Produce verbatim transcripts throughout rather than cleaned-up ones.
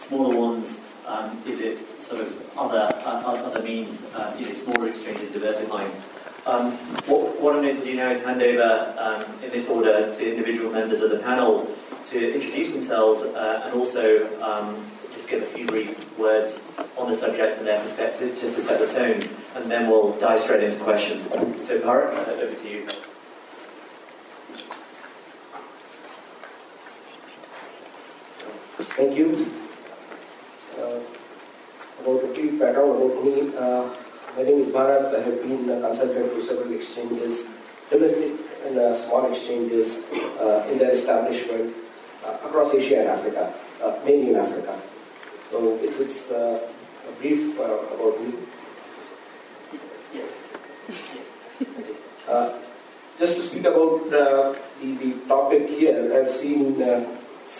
smaller ones? Um, is it sort of other uh, other means, uh, you know, smaller exchanges diversifying? Um, what, what I'm going to do now is hand over, um, in this order, to individual members of the panel to introduce themselves uh, and also um, just give a few brief words on the subject and their perspectives, just to set the tone, and then we'll dive straight into questions. So, Bharat, uh, over to you. Thank you. Uh, about a brief background about me. Uh, my name is Bharat. I have been a consultant to several exchanges, domestic and uh, small exchanges uh, in their establishment uh, across Asia and Africa, uh, mainly in Africa. So it's, it's uh, a brief uh, about me. Uh, just to speak about uh, the, the topic here, I've seen uh,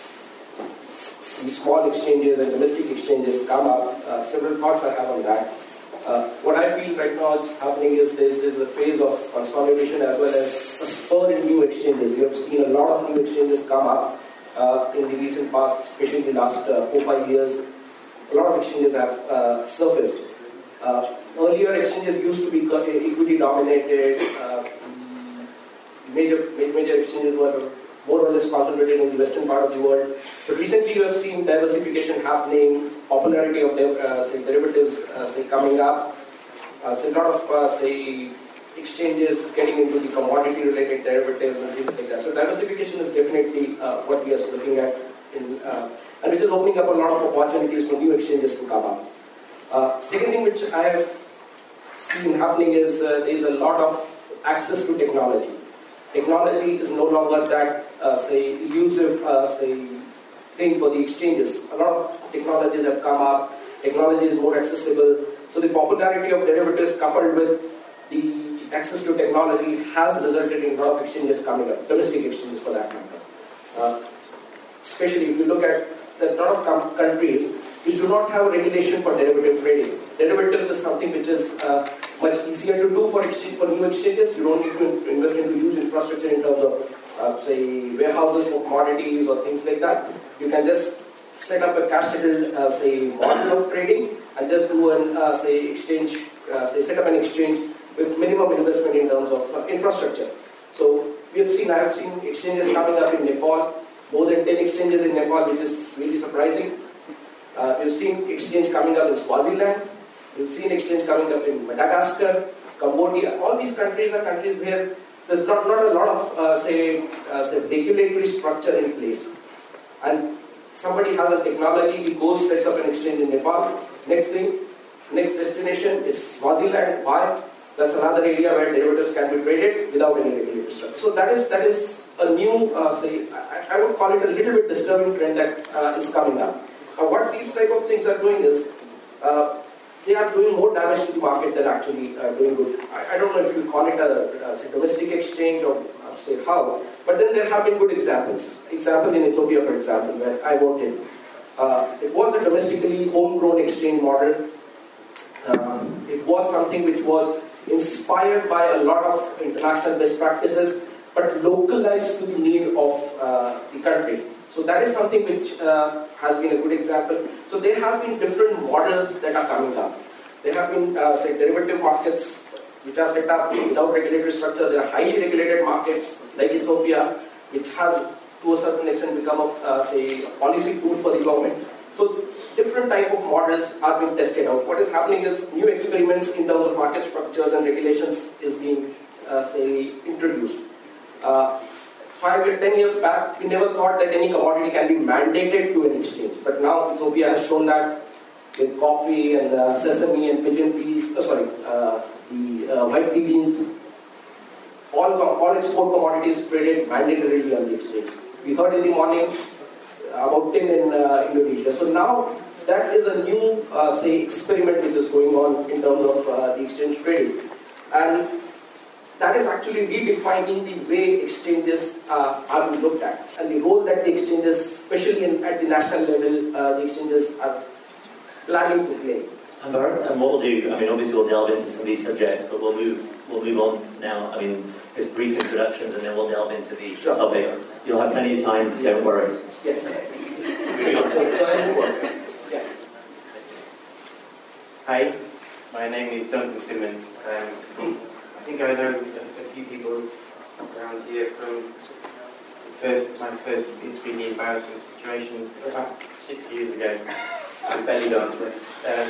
the small exchanges and domestic exchanges come up. Uh, several thoughts I have on that. Uh, what I feel right now is happening is there's, there's a phase of consolidation as well as a spur in new exchanges. We have seen a lot of new exchanges come up uh, in the recent past, especially in the last uh, four, five years. A lot of exchanges have uh, surfaced. Uh, earlier exchanges used to be equity dominated. Uh, major, major exchanges were more or less concentrated in the western part of the world. But recently you have seen diversification happening, popularity of uh, say derivatives uh, say coming up. Uh, so a lot of uh, say exchanges getting into the commodity related derivatives and things like that. So diversification is definitely uh, what we are looking at, in, uh, and which is opening up a lot of opportunities for new exchanges to come up. Uh, second thing which I have seen happening is uh, there is a lot of access to technology. Technology is no longer that, uh, say, elusive, uh, say, thing for the exchanges. A lot of technologies have come up. Technology is more accessible. So the popularity of derivatives coupled with the access to technology has resulted in a lot of exchanges coming up, domestic exchanges for that matter. Uh, especially if you look at the lot of com- countries which do not have regulation for derivative trading. Derivatives is something which is uh, much easier to do for exchange for new exchanges. You don't need to invest into huge infrastructure in terms of, uh, say, warehouses for commodities or things like that. You can just set up a cash settled, uh, say, model of trading and just do an, uh, say, exchange, uh, say, set up an exchange with minimum investment in terms of uh, infrastructure. So we have seen, I have seen exchanges coming up in Nepal, more than ten exchanges in Nepal, which is really surprising. Uh, we've seen exchange coming up in Swaziland. We've seen exchange coming up in Madagascar, Cambodia. All these countries are countries where there's not, not a lot of, uh, say, uh, say, regulatory structure in place. And somebody has a technology, he goes, sets up an exchange in Nepal. Next thing, next destination is Swaziland. Why? That's another area where derivatives can be traded without any regulatory structure. So that is that is a new, uh, say, I, I would call it a little bit disturbing trend that uh, is coming up. Uh, what these type of things are doing is, uh, they are doing more damage to the market than actually uh, doing good. I, I don't know if you call it a, a say, domestic exchange or uh, say how, but then there have been good examples. Example in Ethiopia, for example, where I worked in. Uh, it was a domestically homegrown exchange model. Um, it was something which was inspired by a lot of international best practices, but localized to the need of uh, the country. So that is something which uh, has been a good example. So there have been different models that are coming up. There have been, uh, say, derivative markets which are set up without regulatory structure. There are highly regulated markets like Ethiopia, which has, to a certain extent, become a, uh, say, a policy tool for the government. So different type of models are being tested out. What is happening is new experiments in terms of market structures and regulations is being, uh, say, introduced. Uh, Five or ten years back, we never thought that any commodity can be mandated to an exchange. But now Ethiopia has shown that with coffee and uh, sesame and pigeon peas, oh, sorry, uh, the uh, white pea beans, all, all export commodities traded mandatorily on the exchange. We heard in the morning about tin in uh, Indonesia. So now that is a new, uh, say, experiment which is going on in terms of uh, the exchange trading. And that is actually redefining the way exchanges uh, are being looked at and the role that the exchanges, especially in, at the national level, uh, the exchanges are planning to play. And, and what we'll do, I mean, obviously we'll delve into some of these subjects, but we'll move we'll move on now. I mean, it's brief introductions and then we'll delve into the sure. topic. You'll have plenty of time, yeah. Don't worry. Yeah. name is Duncan Simmons. Um, I think I know a, a few people around here from first, my first extremely embarrassing situation about six years ago. The belly dancer. Um,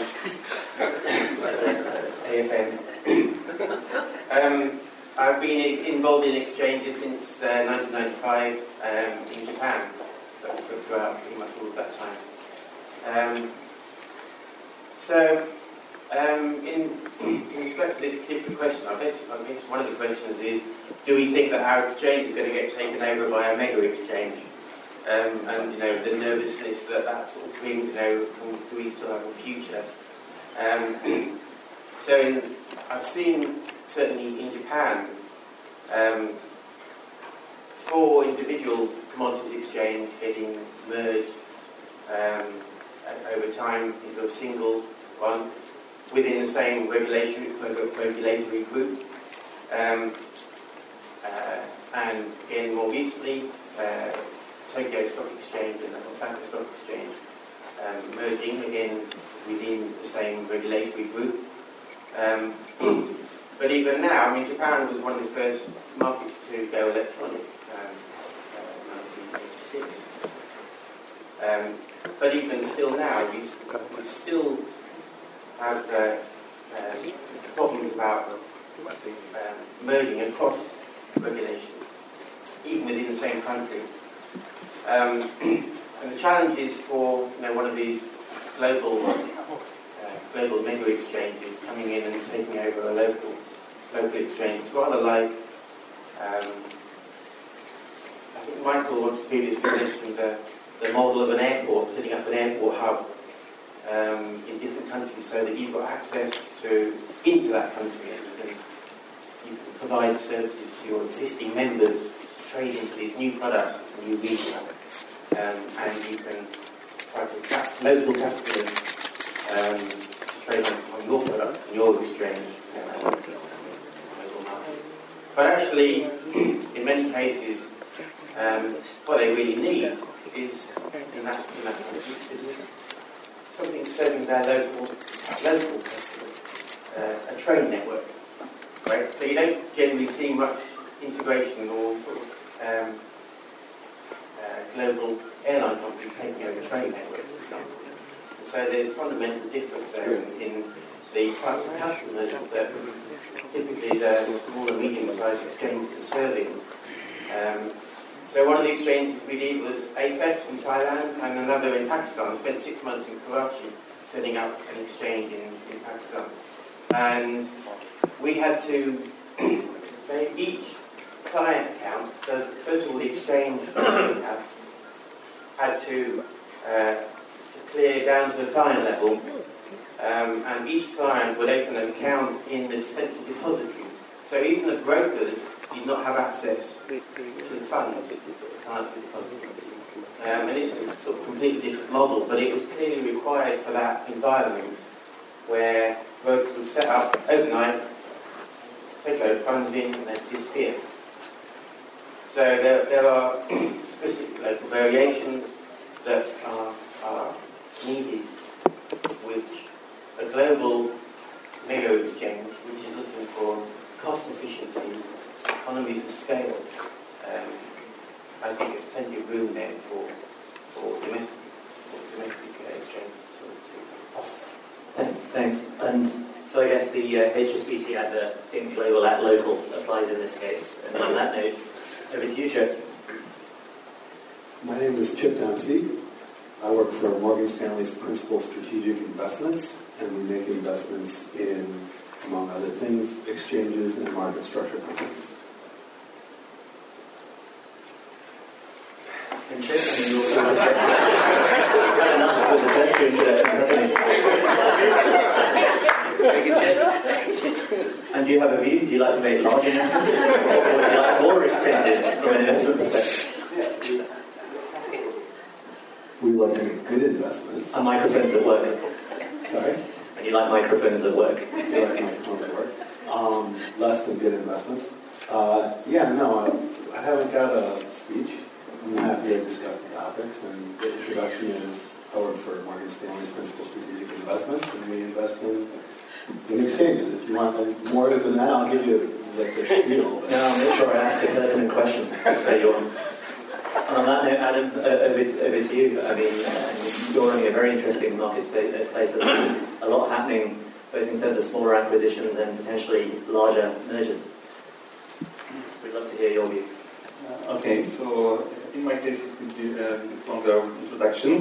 A F M. um, I've been involved in exchanges since uh, nineteen ninety-five um, in Japan, so throughout pretty much all of that time. Um, so, um, in, in respect to this particular question, I guess, I guess one of the questions is, do we think that our exchange is going to get taken over by a mega exchange? Um, and, you know, the nervousness that that sort of brings, you know, do we still have a future? Um, so in, I've seen, certainly in Japan, um, for individual commodities exchange getting merged um, over time into a single one within the same regulatory, regulatory group. Um, uh, and again, more recently, uh, Tokyo Stock Exchange and the Osaka Stock Exchange um, merging again within the same regulatory group. Um, but even now, I mean, Japan was one of the first markets to go electronic um, uh, nineteen eighty-six. Um, but even still now, we, we still have uh, uh, problems about um, merging across regulation, even within the same country. Um, and the challenge is for you know, one of these global uh, global mega exchanges coming in and taking over a local local exchange. It's rather like um, I think Michael once previously mentioned the, the model of an airport, setting up an airport hub um, in different countries so that you've got access to into that country and you can, you can provide services to your existing members to trade into these new products and new regions. Um, and you can try to attract local customers um, to trade on, on your products and your exchange. Um, but actually, in many cases, um, what they really need is, in that, in that country, is something serving their local, local customers, uh, a trade network. Right? So you don't generally see much integration or sort of um, uh, global airline companies taking over trade networks, for example. And so there's a fundamental difference there in, in the types of customers that typically the small and medium-sized exchanges are serving. Um, so one of the exchanges we did was A F E X in Thailand and another in Pakistan. I spent six months in Karachi setting up an exchange in, in Pakistan. And we had to make each client account, so first of all the exchange we have had to, uh, to clear down to the client level, um, and each client would open an account in the central depository. So even the brokers did not have access to the funds that the client would deposit. Um, and this is a sort of completely different model, but it was clearly required for that environment where brokers would set up overnight, take load funds in, and then disappear. So there, there are specific local variations that are, are needed, which a global mega exchange, which is looking for cost efficiencies, economies of scale, um, I think there's plenty of room there for, for domestic, for domestic uh, exchanges to, to prosper. Thanks. And so I guess the uh, H S B C advert, think global at local, applies in this case. And on that note, over to you, Chip. My name is Chip Dempsey. I work for Morgan Stanley's Principal Strategic Investments, and we make investments in, among other things, exchanges and market structure companies. And Chip, I mean, you're had enough with the best introduction. And do you have a view? Do you like to make large investments? Or do you like smaller exchanges from an investment perspective? We like to make good investments. And microphones that work. Sorry? And you like microphones that work. We like microphones that work. Um, less than good investments. Uh, yeah, no, I, I haven't got a speech. I'm happy to discuss the topics. And the introduction is I work for Morgan Stanley's Principal Strategic Investments, and we invest in in exchanges. If you want like, more than that, I'll give you like the spiel. No, I'll make sure I ask the person in question. Spare you on. And on that note, Adam, uh, over, over to you. I mean, uh, you're running a very interesting marketplace at the moment. A lot happening, both in terms of smaller acquisitions and potentially larger mergers. We'd love to hear your view. Uh, okay, so in my case, it could be a bit longer introduction.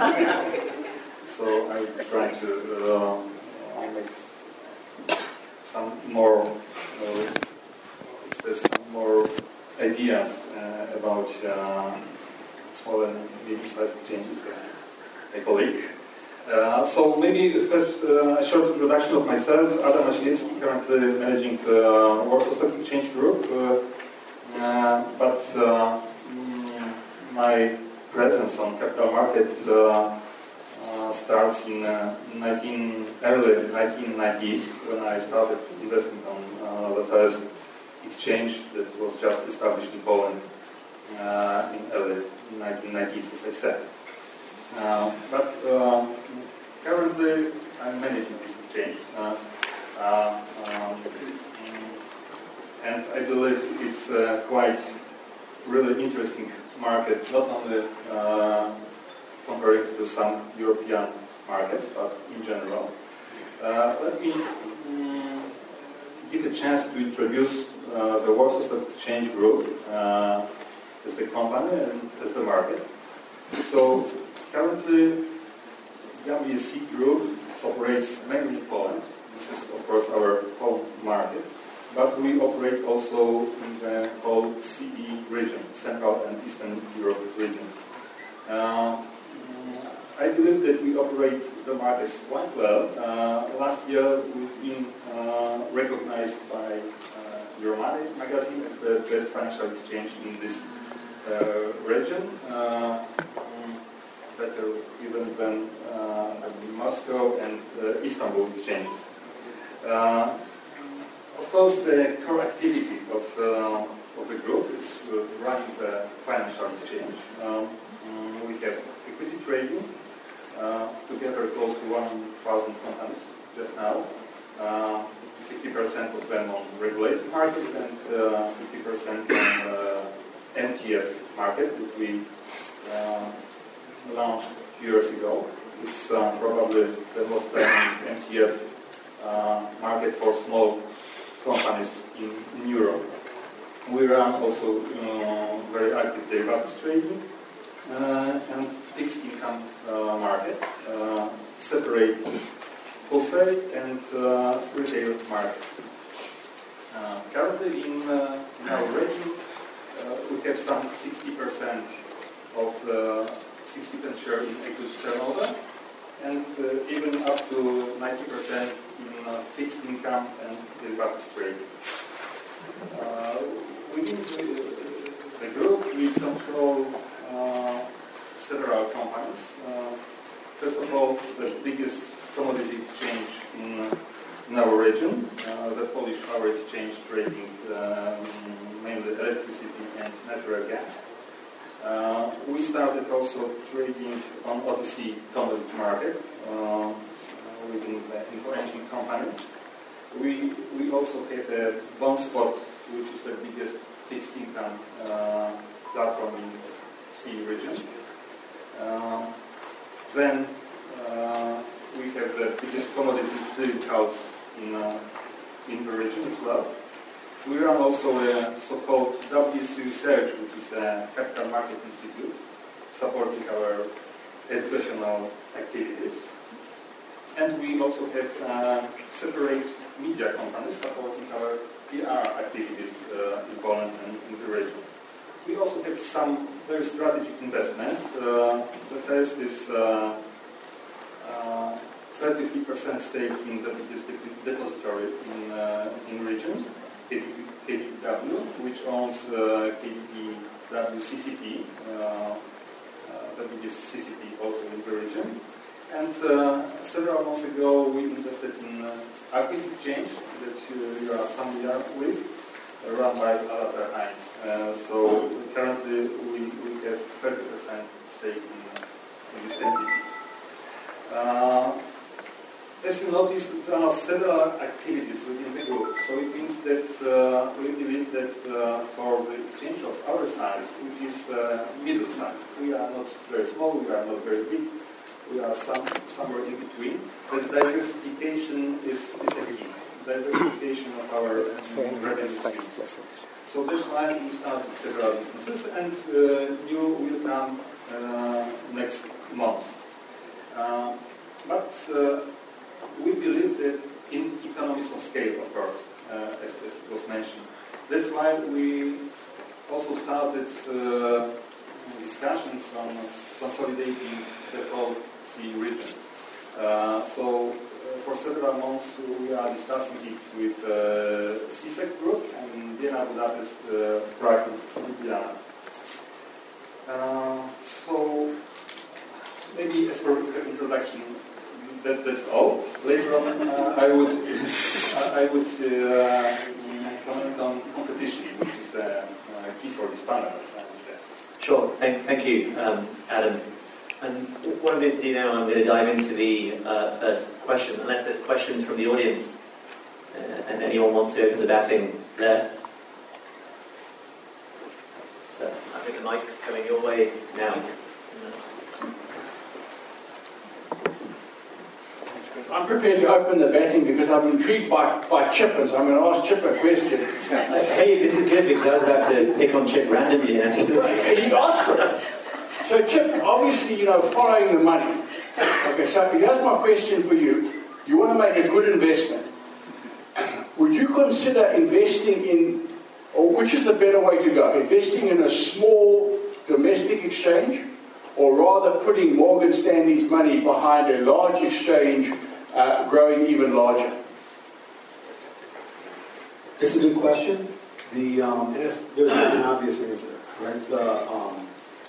So I will try to uh, make some more, uh, there's some more ideas uh, about uh, small and medium-sized exchanges by my colleague. Uh, so maybe first uh, a short introduction of myself. Adam Wasilewski, currently managing uh, Warsaw Stock Exchange Group. Uh, uh, but uh, mm, my presence on capital market uh, uh, starts in uh, nineteen, early nineteen nineties when I started investing on uh, the first exchange that was just established in Poland uh, in early nineteen nineties, as I said. Uh, but uh, currently I'm managing this exchange, uh, uh, um, and I believe it's uh, quite really interesting market, not only uh, compared to some European markets, but in general. Uh, let me um, give a chance to introduce uh, the Warsaw Stock Exchange Group uh, as the company and as the market. So currently, W S C Group operates mainly in Poland. This is, of course, our home market. But we operate also in the whole C E region, Central and Eastern Europe region. Uh, I believe that we operate the markets quite well. Uh, last year, we've been uh, recognized by uh, Euromoney magazine as the best financial exchange in this uh, region. Uh, better even than uh, Moscow and uh, Istanbul exchanges. Uh, of course, the core activity of, uh, of the group is uh, running the financial exchange. Um, we have equity trading, uh, together close to one thousand companies just now. Uh, fifty percent of them on regulated market and uh, fifty percent on uh, M T F market that we uh, launched a few years ago. It's uh, probably the most dynamic M T F uh, market for small companies in, in Europe. We run also uh, very active derivatives trading uh, and fixed income uh, market, uh, separate wholesale and uh, retail market. Uh, currently in, uh, in our region, uh, we have some sixty percent of the sixty percent share in equity turnover, and uh, even up to ninety percent in uh, fixed income and derivatives trading. Uh, within the, the group, we control uh, several companies. Uh, first of all, the biggest commodity exchange in, uh, in our region, uh, the Polish Power Exchange, trading uh, mainly electricity and natural gas. Uh, we started also trading on O T C commodity market uh, within the information company. We we also have a bond spot, which is the biggest fixed income uh, platform in C E region. Uh, then uh, we have the biggest commodity clearing house in uh, in the region as well. We run also a so-called W S C Research, which is a capital market institute, supporting our educational activities. And we also have uh, separate media companies supporting our P R activities uh, in Poland and in the region. We also have some very strategic investment. Uh, the first is uh, uh, thirty-three percent stake in the biggest depository in uh, in region. K D P W, which owns uh, K D P W C C P, uh, uh, the biggest C C P also in the region. And uh, several months ago, we invested in uh, Acquis Exchange, that uh, you are familiar with, uh, run by Alastair Hines. Uh, so currently, we, we have thirty percent stake in, uh, in this entity. Uh, As you noticed, there are several activities within the group. So it means that uh, we believe that uh, for the exchange of our size, which is uh, middle size, we are not very small, we are not very big, we are some, somewhere in between. But diversification is, is a key. Diversification of our um, revenue streams. So that's why we start with several businesses, and uh, new will come uh, next month. Uh, but uh, we believe that in economies of scale, of course, uh, as, as was mentioned. That's why we also started uh, discussions on consolidating the whole sea region. Uh, so uh, for several months we are discussing it with uh, C S E C Group and Vienna Budapest uh, Prague Ljubljana. Uh, so maybe as for introduction, that, that's all. Later on, uh, I would I would uh, comment on competition, which is uh, uh, key for this panel. Sure. Thank, thank you, um, Adam. And what I'm going to do now, I'm going to dive into the uh, first question, unless there's questions from the audience, uh, and anyone wants to open the batting there. So I think the mic's coming your way now. I'm prepared to open the batting because I'm intrigued by, by Chip, and so I'm going to ask Chip a question. Hey, this is good because I was about to pick on Chip randomly and answer. He asked for it. So Chip, obviously, you know, following the money. Okay, so here's my question for you. You want to make a good investment. Would you consider investing in, or which is the better way to go? Investing in a small domestic exchange, or rather putting Morgan Stanley's money behind a large exchange uh, growing even larger? It's a good question. The um, and it's, there's an obvious answer, right? The, um,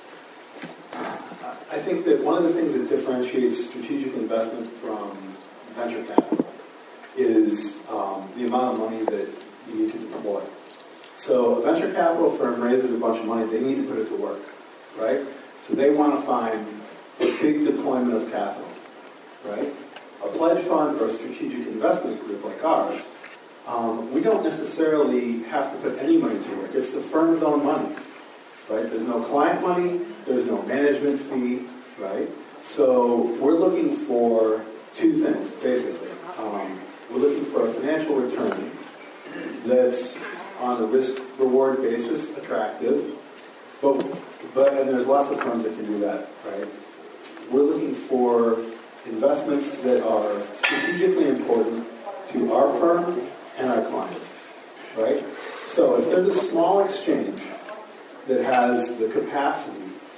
I think that one of the things that differentiates strategic investment from venture capital is um, the amount of money that you need to deploy. So a venture capital firm raises a bunch of money, they need to put it to work, right? So they want to find a big deployment of capital, right? A pledge fund or a strategic investment group like ours, um, we don't necessarily have to put any money to work. It's the firm's own money, right? There's no client money, there's no management fee, right? So we're looking for two things, basically. Um, we're looking for a financial return that's on a risk-reward basis attractive, but, but and there's lots of firms that can do that, right? We're looking for investments that are strategically important to our firm and our clients, right? So if there's a small exchange that has the capacity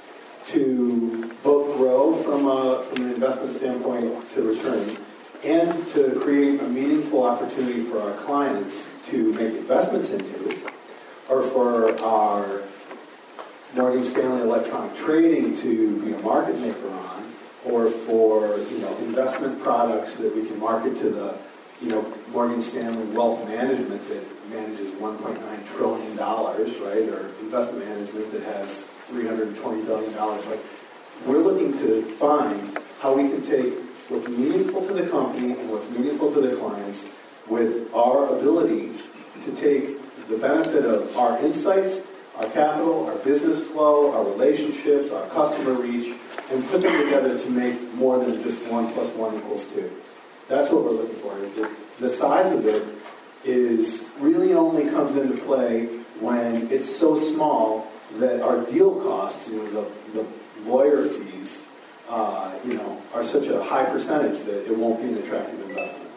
to both grow from, a, from an investment standpoint to return and to create a meaningful opportunity for our clients to make investments into, or for our Morgan Stanley electronic trading to be a market maker on, or for, you know, investment products that we can market to the, you know, Morgan Stanley Wealth Management that manages one point nine trillion dollars, right, or investment management that has three hundred twenty billion dollars. Like, we're looking to find how we can take what's meaningful to the company and what's meaningful to the clients with our ability to take the benefit of our insights, our capital, our business flow, our relationships, our customer reach, and put them together to make more than just one plus one equals two. That's what we're looking for. The, the size of it is really only comes into play when it's so small that our deal costs, you know, the, the lawyer fees, uh, you know, are such a high percentage that it won't be an attractive investment.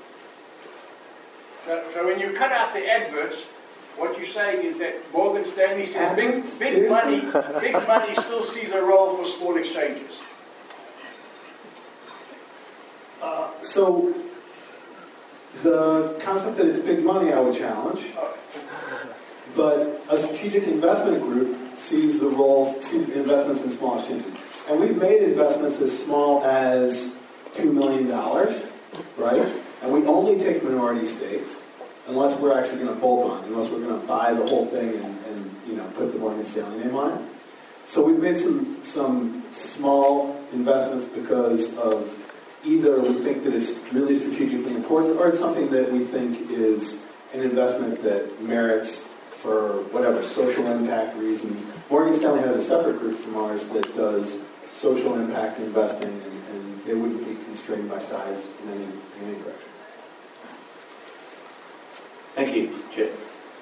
So, so when you cut out the adverts, what you're saying is that Morgan Stanley says big, big money, big money still sees a role for small exchanges. Uh, so the concept that it's big money, I would challenge. But a strategic investment group sees the role, sees investments in small exchanges. And we've made investments as small as two million dollars, right? And we only take minority stakes unless we're actually going to bolt on, unless we're going to buy the whole thing and, and you know, put the Morgan Stanley name on it. So we've made some some small investments because of either we think that it's really strategically important or it's something that we think is an investment that merits for whatever social impact reasons. Morgan Stanley has a separate group from ours that does social impact investing, and, and they wouldn't be constrained by size in any, in any direction. Thank you, Chip.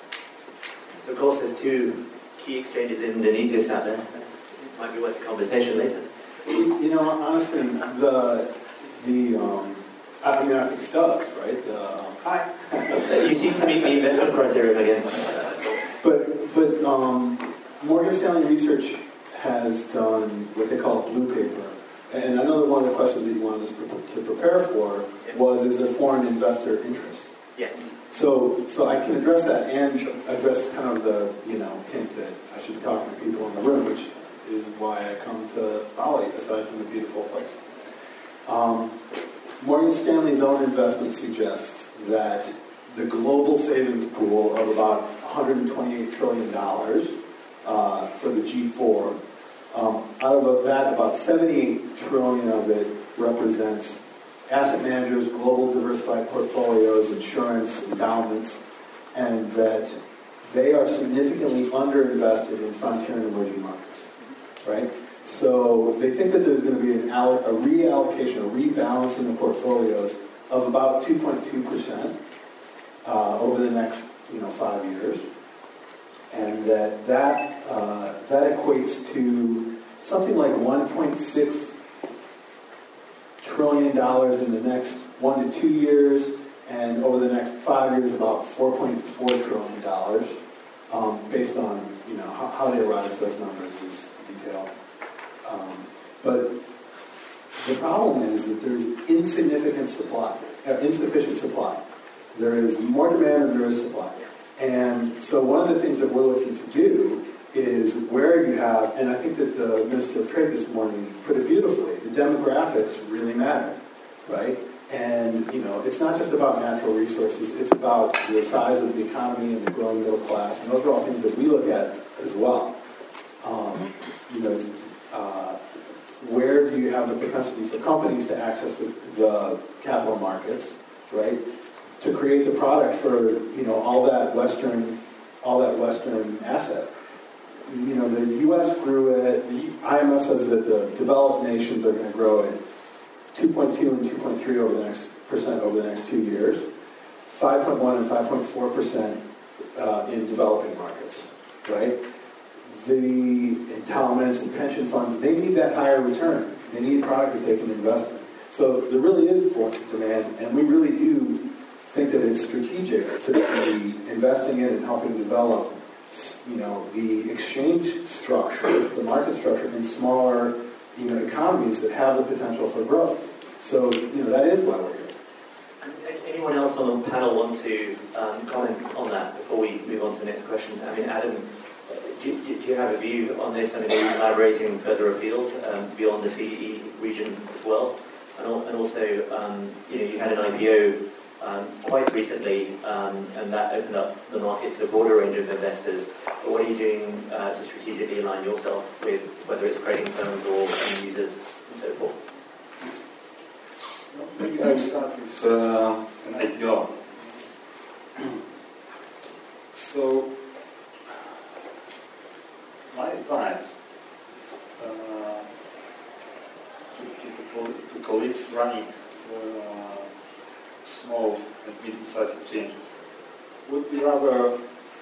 Of course, there's two key exchanges in Indonesia out there. It might be worth a conversation later. You know, honestly, the the um, I mean, I think it does, right? The, Hi. You seem to meet the investment criteria again. But but um, Morgan Stanley Research has done what they call a blue paper, and I know that one of the questions that you wanted us to prepare for was, is there foreign investor interest? Yes. So, so I can address that and address kind of the, you know, hint that I should be talking to people in the room, which is why I come to Bali, aside from the beautiful place. Um, Morgan Stanley's own investment suggests that the global savings pool of about one hundred twenty-eight trillion dollars uh, for the G four, um, out of that, about seventy-eight trillion dollars of it represents asset managers, global diversified portfolios, insurance, endowments, and that they are significantly underinvested in frontier and emerging markets, right? So they think that there's going to be an alloc- a reallocation, a rebalancing of portfolios of about two point two percent uh, over the next, you know, five years, and that that uh, that equates to something like one point six trillion dollars in the next one to two years, and over the next five years, about four point four trillion dollars, um, based on, you know, how, how they arrive at those numbers is detailed. Um, but the problem is that there's insignificant supply, uh, insufficient supply. There is more demand than there is supply. And so one of the things that we're looking to do is where you have, and I think that the Minister of Trade this morning put it beautifully, the demographics really matter, right? And, you know, it's not just about natural resources, it's about the size of the economy and the growing middle class, and those are all things that we look at as well. Um, you know, uh, where do you have the propensity for companies to access the, the capital markets, right? To create the product for, you know, all that Western, all that Western asset. You know, the U S grew at, the I M F says that the developed nations are going to grow at two point two and two point three over the next percent over the next two years, five point one and five point four percent uh, in developing markets, right? The endowments and pension funds, they need that higher return. They need a product that they can invest in. So there really is foreign demand, and we really do think that it's strategic to be investing in and helping develop, you know, the exchange structure, the market structure in smaller, you know, economies that have the potential for growth. So, you know, that is why we're here. Anyone else on the panel want to um, comment on that before we move on to the next question? I mean, Adam, do, do, do you have a view on this? I mean, are you collaborating further afield um, beyond the C E E region as well? And, al- and also, um, you know, you had an I P O Um, quite recently, um, and that opened up the market to a broader range of investors. But what are you doing uh, to strategically align yourself with whether it's trading firms or end users and so forth? Maybe I will start with uh, an I P O. So, my advice uh, to, to, to colleagues running uh, small and medium-sized exchanges would be rather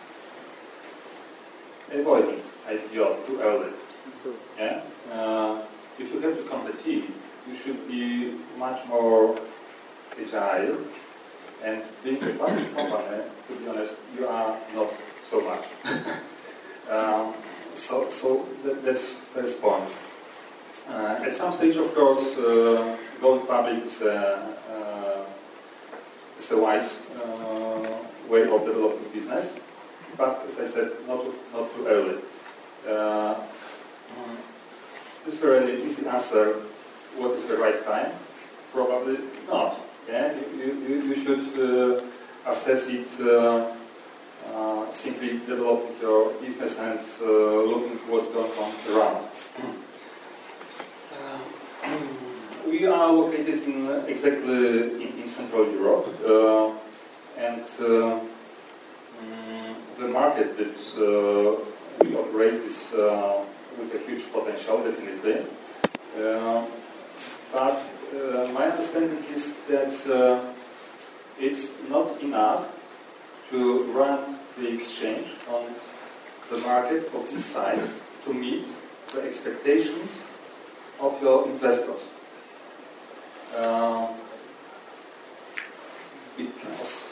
avoiding I P O too early. Yeah? Uh, if you have to compete, you should be much more agile, and being a public company, to be honest, you are not so much. um, so so that, that's the first point. Uh, at some stage, of course, uh, going public is a It's a wise uh, way of developing business, but as I said, not not too early. Uh, is there an easy answer? What is the right time? Probably not. Yeah, you you, you should uh, assess it uh, uh, simply developing your business and uh, looking what's going on around. Uh, we we are located in exactly in, in Central Europe, uh, and uh, mm, the market that uh, we operate is uh, with a huge potential, definitely. Uh, but uh, my understanding is that uh, it's not enough to run the exchange on the market of this size to meet the expectations of your investors. Uh, because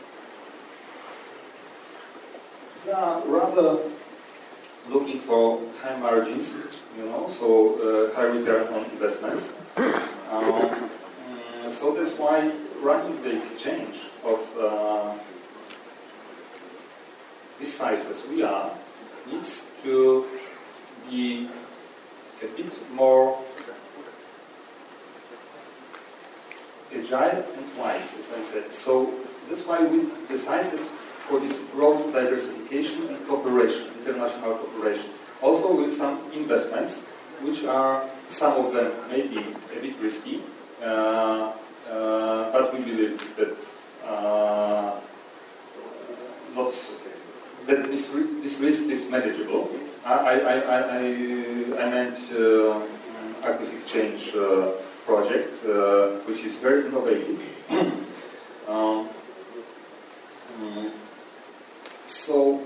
they are rather looking for high margins, you know, so uh, high return on investments. Um, so that's why running the exchange of uh, this size as we are needs to be a bit more agile and wise, as I said. So that's why we decided for this broad diversification and cooperation, international cooperation. Also with some investments, which are, some of them maybe a bit risky, uh, uh, but we believe that uh, not, that this, this risk is manageable. I, I, I, I, I meant uh, Acquis Exchange uh, project, uh, which is very innovative. um, um, so,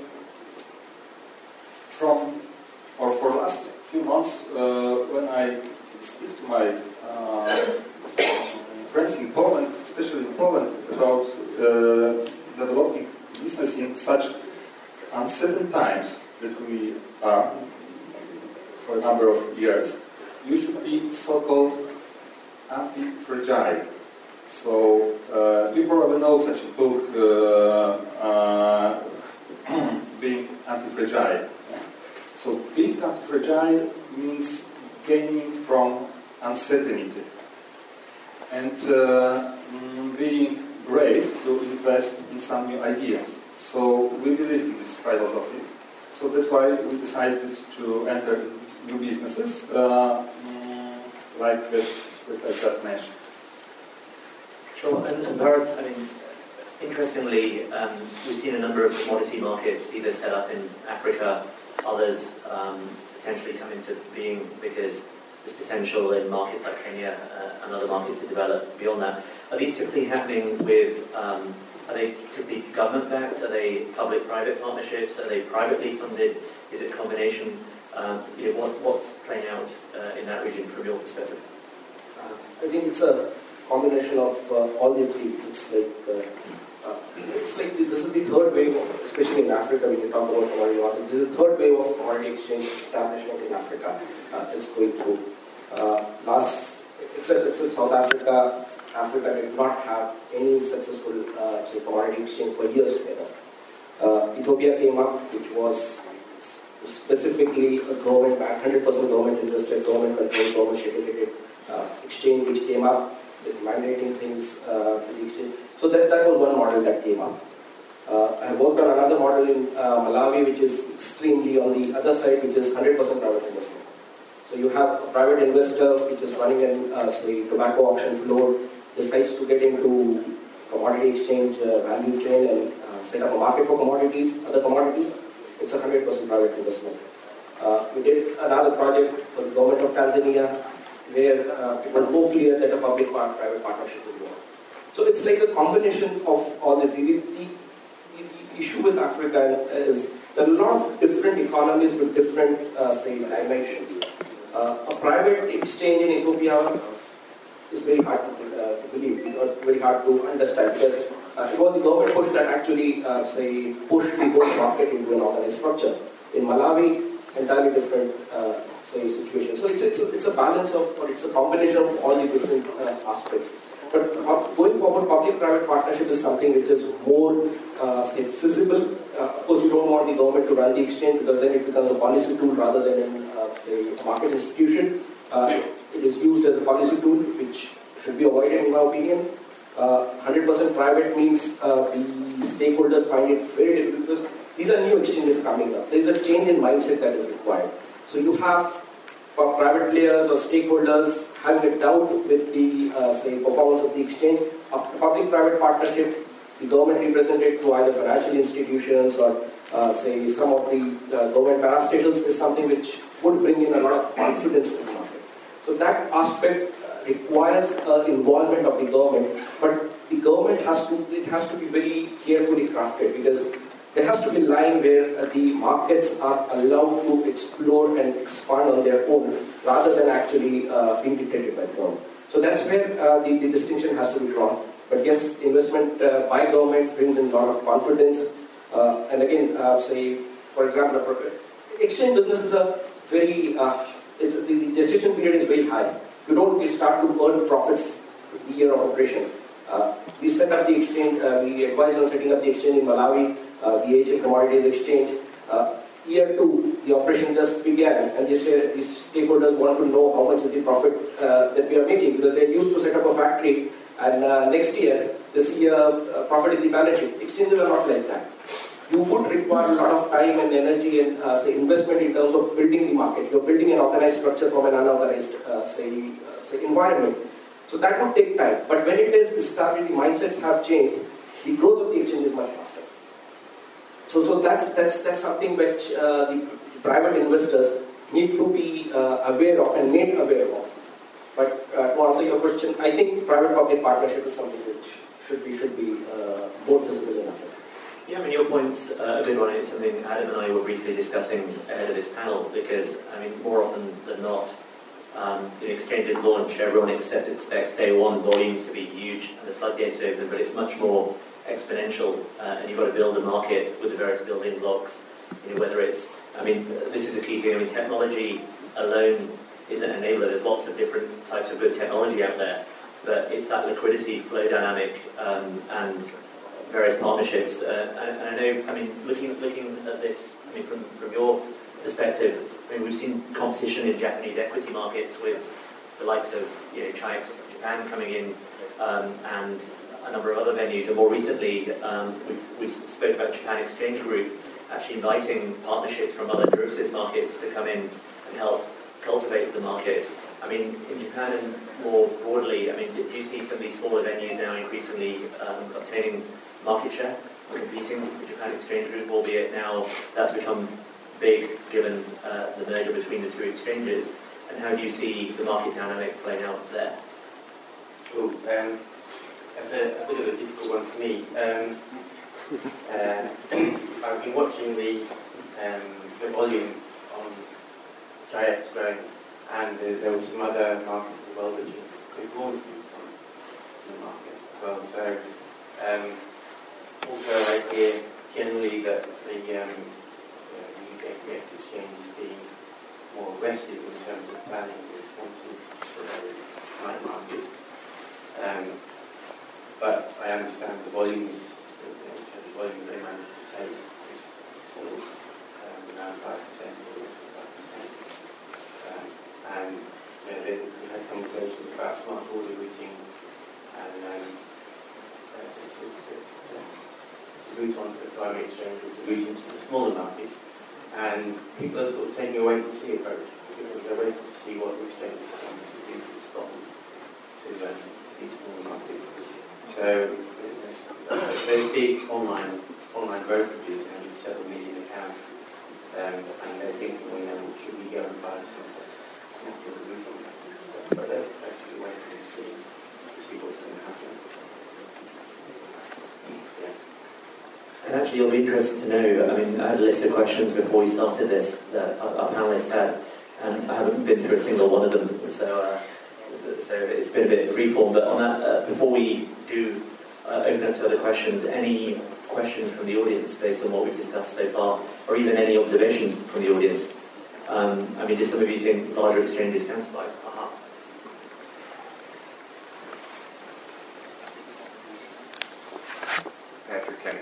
from, or for the last few months, uh, when I speak to my uh, friends in Poland, especially in Poland, about uh, developing business in such uncertain times that we are for a number of years, you should be so-called anti-fragile. So uh, you probably know such a book, uh, uh, being anti-fragile. So being anti-fragile means gaining from uncertainty and uh, being brave to invest in some new ideas. So we believe in this philosophy. So that's why we decided to enter new businesses uh, like that, that I just mentioned. Sure, and, and Bharat, I mean, interestingly, um, we've seen a number of commodity markets either set up in Africa, others um, potentially come into being because there's potential in markets like Kenya uh, and other markets to develop beyond that. Are these typically happening with, um, are they typically government-backed? Are they public-private partnerships? Are they privately funded? Is it a combination? Um, you know, what, what's playing out uh, in that region from your perspective? Uh, I think it's a combination of uh, all the three. It's like uh, uh, it's like the, this is the third wave, of, especially in Africa. When you talk about commodity market, this is the third wave of commodity exchange establishment in Africa. Uh, it's going through. Uh, last, except, except South Africa, Africa did not have any successful uh, say, commodity exchange for years together. Uh, Ethiopia came up, which was specifically a government, one hundred percent government interested, government controlled, government regulated uh, exchange, which came up with mandating things uh, to the exchange. So that, that was one model that came up. Uh, I have worked on another model in uh, Malawi, which is extremely on the other side, which is one hundred percent private investment. So you have a private investor which is running an uh, say tobacco auction floor, decides to get into commodity exchange uh, value chain and uh, set up a market for commodities, other commodities. It's a one hundred percent private investment. Uh, we did another project for the government of Tanzania where uh, it was more clear that a public-private partnership would work. So it's like a combination of all the three. The, the, the issue with Africa is there are a lot of different economies with different uh, say, dimensions. Uh, a private exchange in Ethiopia is very hard to, uh, to believe, it's very hard to understand because uh, it was the government push that actually uh, say pushed the whole market into an organized structure. In Malawi, entirely different uh, say situation. So it's it's a, it's a balance of, or it's a combination of all the different uh, aspects. But uh, going forward, public-private partnership is something which is more uh, say feasible. Uh, of course, you don't want the government to run the exchange because then it becomes a policy tool rather than an uh, say market institution. Uh, it is used as a policy tool, which should be avoided in my opinion. Uh, one hundred percent private means uh, the stakeholders find it very difficult because these are new exchanges coming up. There is a change in mindset that is required. So you have uh, private players or stakeholders having a doubt with the, uh, say, performance of the exchange, a public-private partnership, the government represented through either financial institutions or, uh, say, some of the uh, government parastatals is something which would bring in a lot of confidence to the market. So that aspect uh, requires uh, involvement of the government, but the government has to, it has to be very carefully crafted, because there has to be a line where uh, the markets are allowed to explore and expand on their own rather than actually uh, being dictated by the government. So that's where uh, the, the distinction has to be drawn. But yes, investment uh, by government brings in a lot of confidence. Uh, and again, uh, say, for example, exchange business is a very, uh, it's, the, the gestation period is very high. You don't we start to earn profits the year of operation. Uh, we set up the exchange, uh, we advised on setting up the exchange in Malawi, uh, the A H A Commodities Exchange. Uh, year two, the operation just began, and these, uh, these stakeholders want to know how much is the profit uh, that we are making, because they used to set up a factory, and uh, next year, they see a, a profit in the balance sheet. Exchanges are not like that. You would require a lot of time and energy and uh, say investment in terms of building the market. You're building an organized structure from an unorganized uh, say, uh, say environment. So that would take time. But when it is established, the mindsets have changed, the growth of the exchange is much faster. So, so that's that's that's something which uh, the private investors need to be uh, aware of and made aware of. But uh, to answer your question, I think private-public partnership is something which should be should be uh, more visible enough. Yeah, I mean, your point's uh, a good one. It's something Adam and I were briefly discussing ahead of this panel, because, I mean, more often than not, um, the exchanges launch, everyone accept, expects day one volumes to be huge and the floodgates open, but it's much more exponential, uh, and you've got to build a market with the various building blocks, you know, whether it's, I mean, this is a key thing. I mean, technology alone isn't an enabler. There's lots of different types of good technology out there, but it's that liquidity, flow dynamic, um, and various partnerships. Uh, and, and I know, I mean, looking looking at this, I mean, from, from your perspective, I mean, we've seen competition in Japanese equity markets with the likes of, you know, China, Japan coming in, um, and a number of other venues. And more recently, um, we we spoke about Japan Exchange Group actually inviting partnerships from other derivatives markets to come in and help cultivate the market. I mean, in Japan and more broadly, I mean, do you see some of these smaller venues now increasingly um, obtaining market share or competing with the Japan Exchange Group, albeit now that's become big given uh, the merger between the two exchanges? And how do you see the market dynamic playing out there? Cool. Um, that's a, a bit of a difficult one for me. Um, uh, I've been watching the, um, the volume on J X growing, and uh, there were some other markets as well which could launch in the market as well. So um, also I hear generally that the, um, the U K Connect Exchange is being more aggressive in terms of planning responses to those night markets. Um, but I understand the volumes, the, the volume they manage to take is sort of um, around five percent or five percent. Um, and you know, then we had conversations about smart order routing and um, uh, to, to, to, to route on to the primary exchange or to route into the smaller markets. And people are sort of taking a wait and see approach, because they're waiting to see what the exchange is going to do to respond to um, these smaller markets. So there's, uh, there's big online online brokerages and several million accounts, um, and they're thinking, well, you know, should we go and buy some smart order routing stuff? But they're actually waiting to see to see what's going to happen. Yeah. And actually, you'll be interested to know, I mean, I had a list of questions before we started this that our, our panelists had, and I haven't been through a single one of them, so uh, so it's been a bit freeform. But on that, uh, before we do uh, open up to other questions, any questions from the audience based on what we've discussed so far, or even any observations from the audience? Um, I mean, do some of you think larger exchanges can survive? Aha. Patrick Kenny.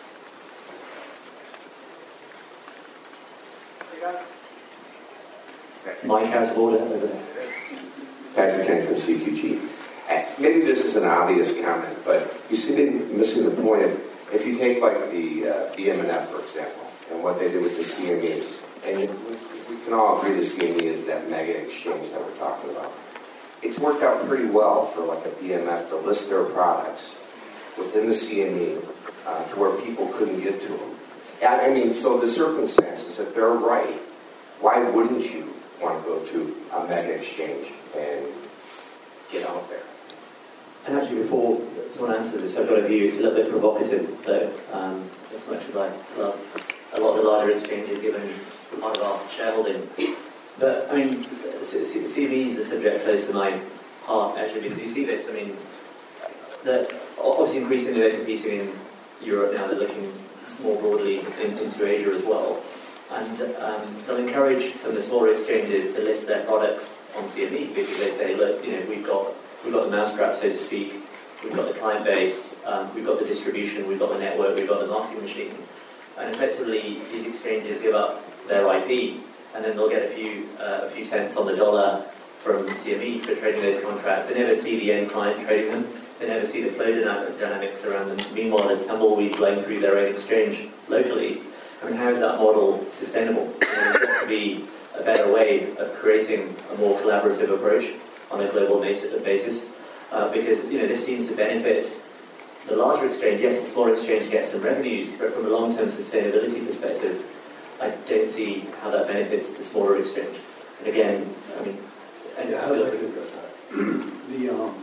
Mike out of order over there. Patrick Kenny from C Q G. Maybe this is an obvious comment, but you see me missing the point. If, if you take like the uh, B M N F, for example, and what they did with the C M E, and you, we can all agree the C M E is that mega exchange that we're talking about. it's worked out pretty well for like a B M F to list their products within the C M E uh, to where people couldn't get to them. And I mean, so the circumstances, if they're right, why wouldn't you want to go to a mega exchange and get out there? And actually, before someone answers this, I've got a view. It's a little bit provocative, though, um, as much as I love a lot of the larger exchanges, given part of our shareholding. But, I mean, C M E is a subject close to my heart, actually, because you see this. I mean, they're obviously increasingly they're competing in Europe now. They're looking more broadly in, into Asia as well. And um, they'll encourage some of the smaller exchanges to list their products on C M E because they say, look, you know, we've got we've got the mousetrap, so to speak. We've got the client base. Um, we've got the distribution. We've got the network. We've got the marketing machine. And effectively, these exchanges give up their I P, and then they'll get a few uh, a few cents on the dollar from C M E for trading those contracts. They never see the end client trading them. They never see the flow dyna- dynamics around them. Meanwhile, there's tumbleweed blowing through their own exchange locally. I mean, how is that model sustainable? You know, there's got to be a better way of creating a more collaborative approach on a global basis, uh, because you know this seems to benefit the larger exchange. Yes, the smaller exchange gets some revenues, but from a long-term sustainability perspective, I don't see how that benefits the smaller exchange. And again, I mean, and yeah, I'd like to address that. the um,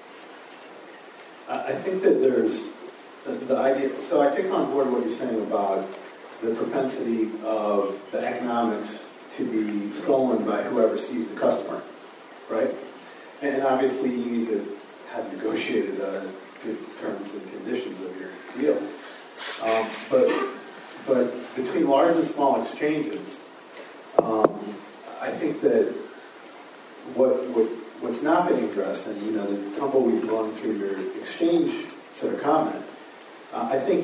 I think that there's the, the idea. So I take on board what you're saying about the propensity of the economics to be stolen by whoever sees the customer, right? And obviously, you need to have negotiated uh, good terms and conditions of your deal. Um, but but between large and small exchanges, um, I think that what, what what's not being addressed, and you know, the tumbleweed blowing through your exchange sort of comment, uh, I think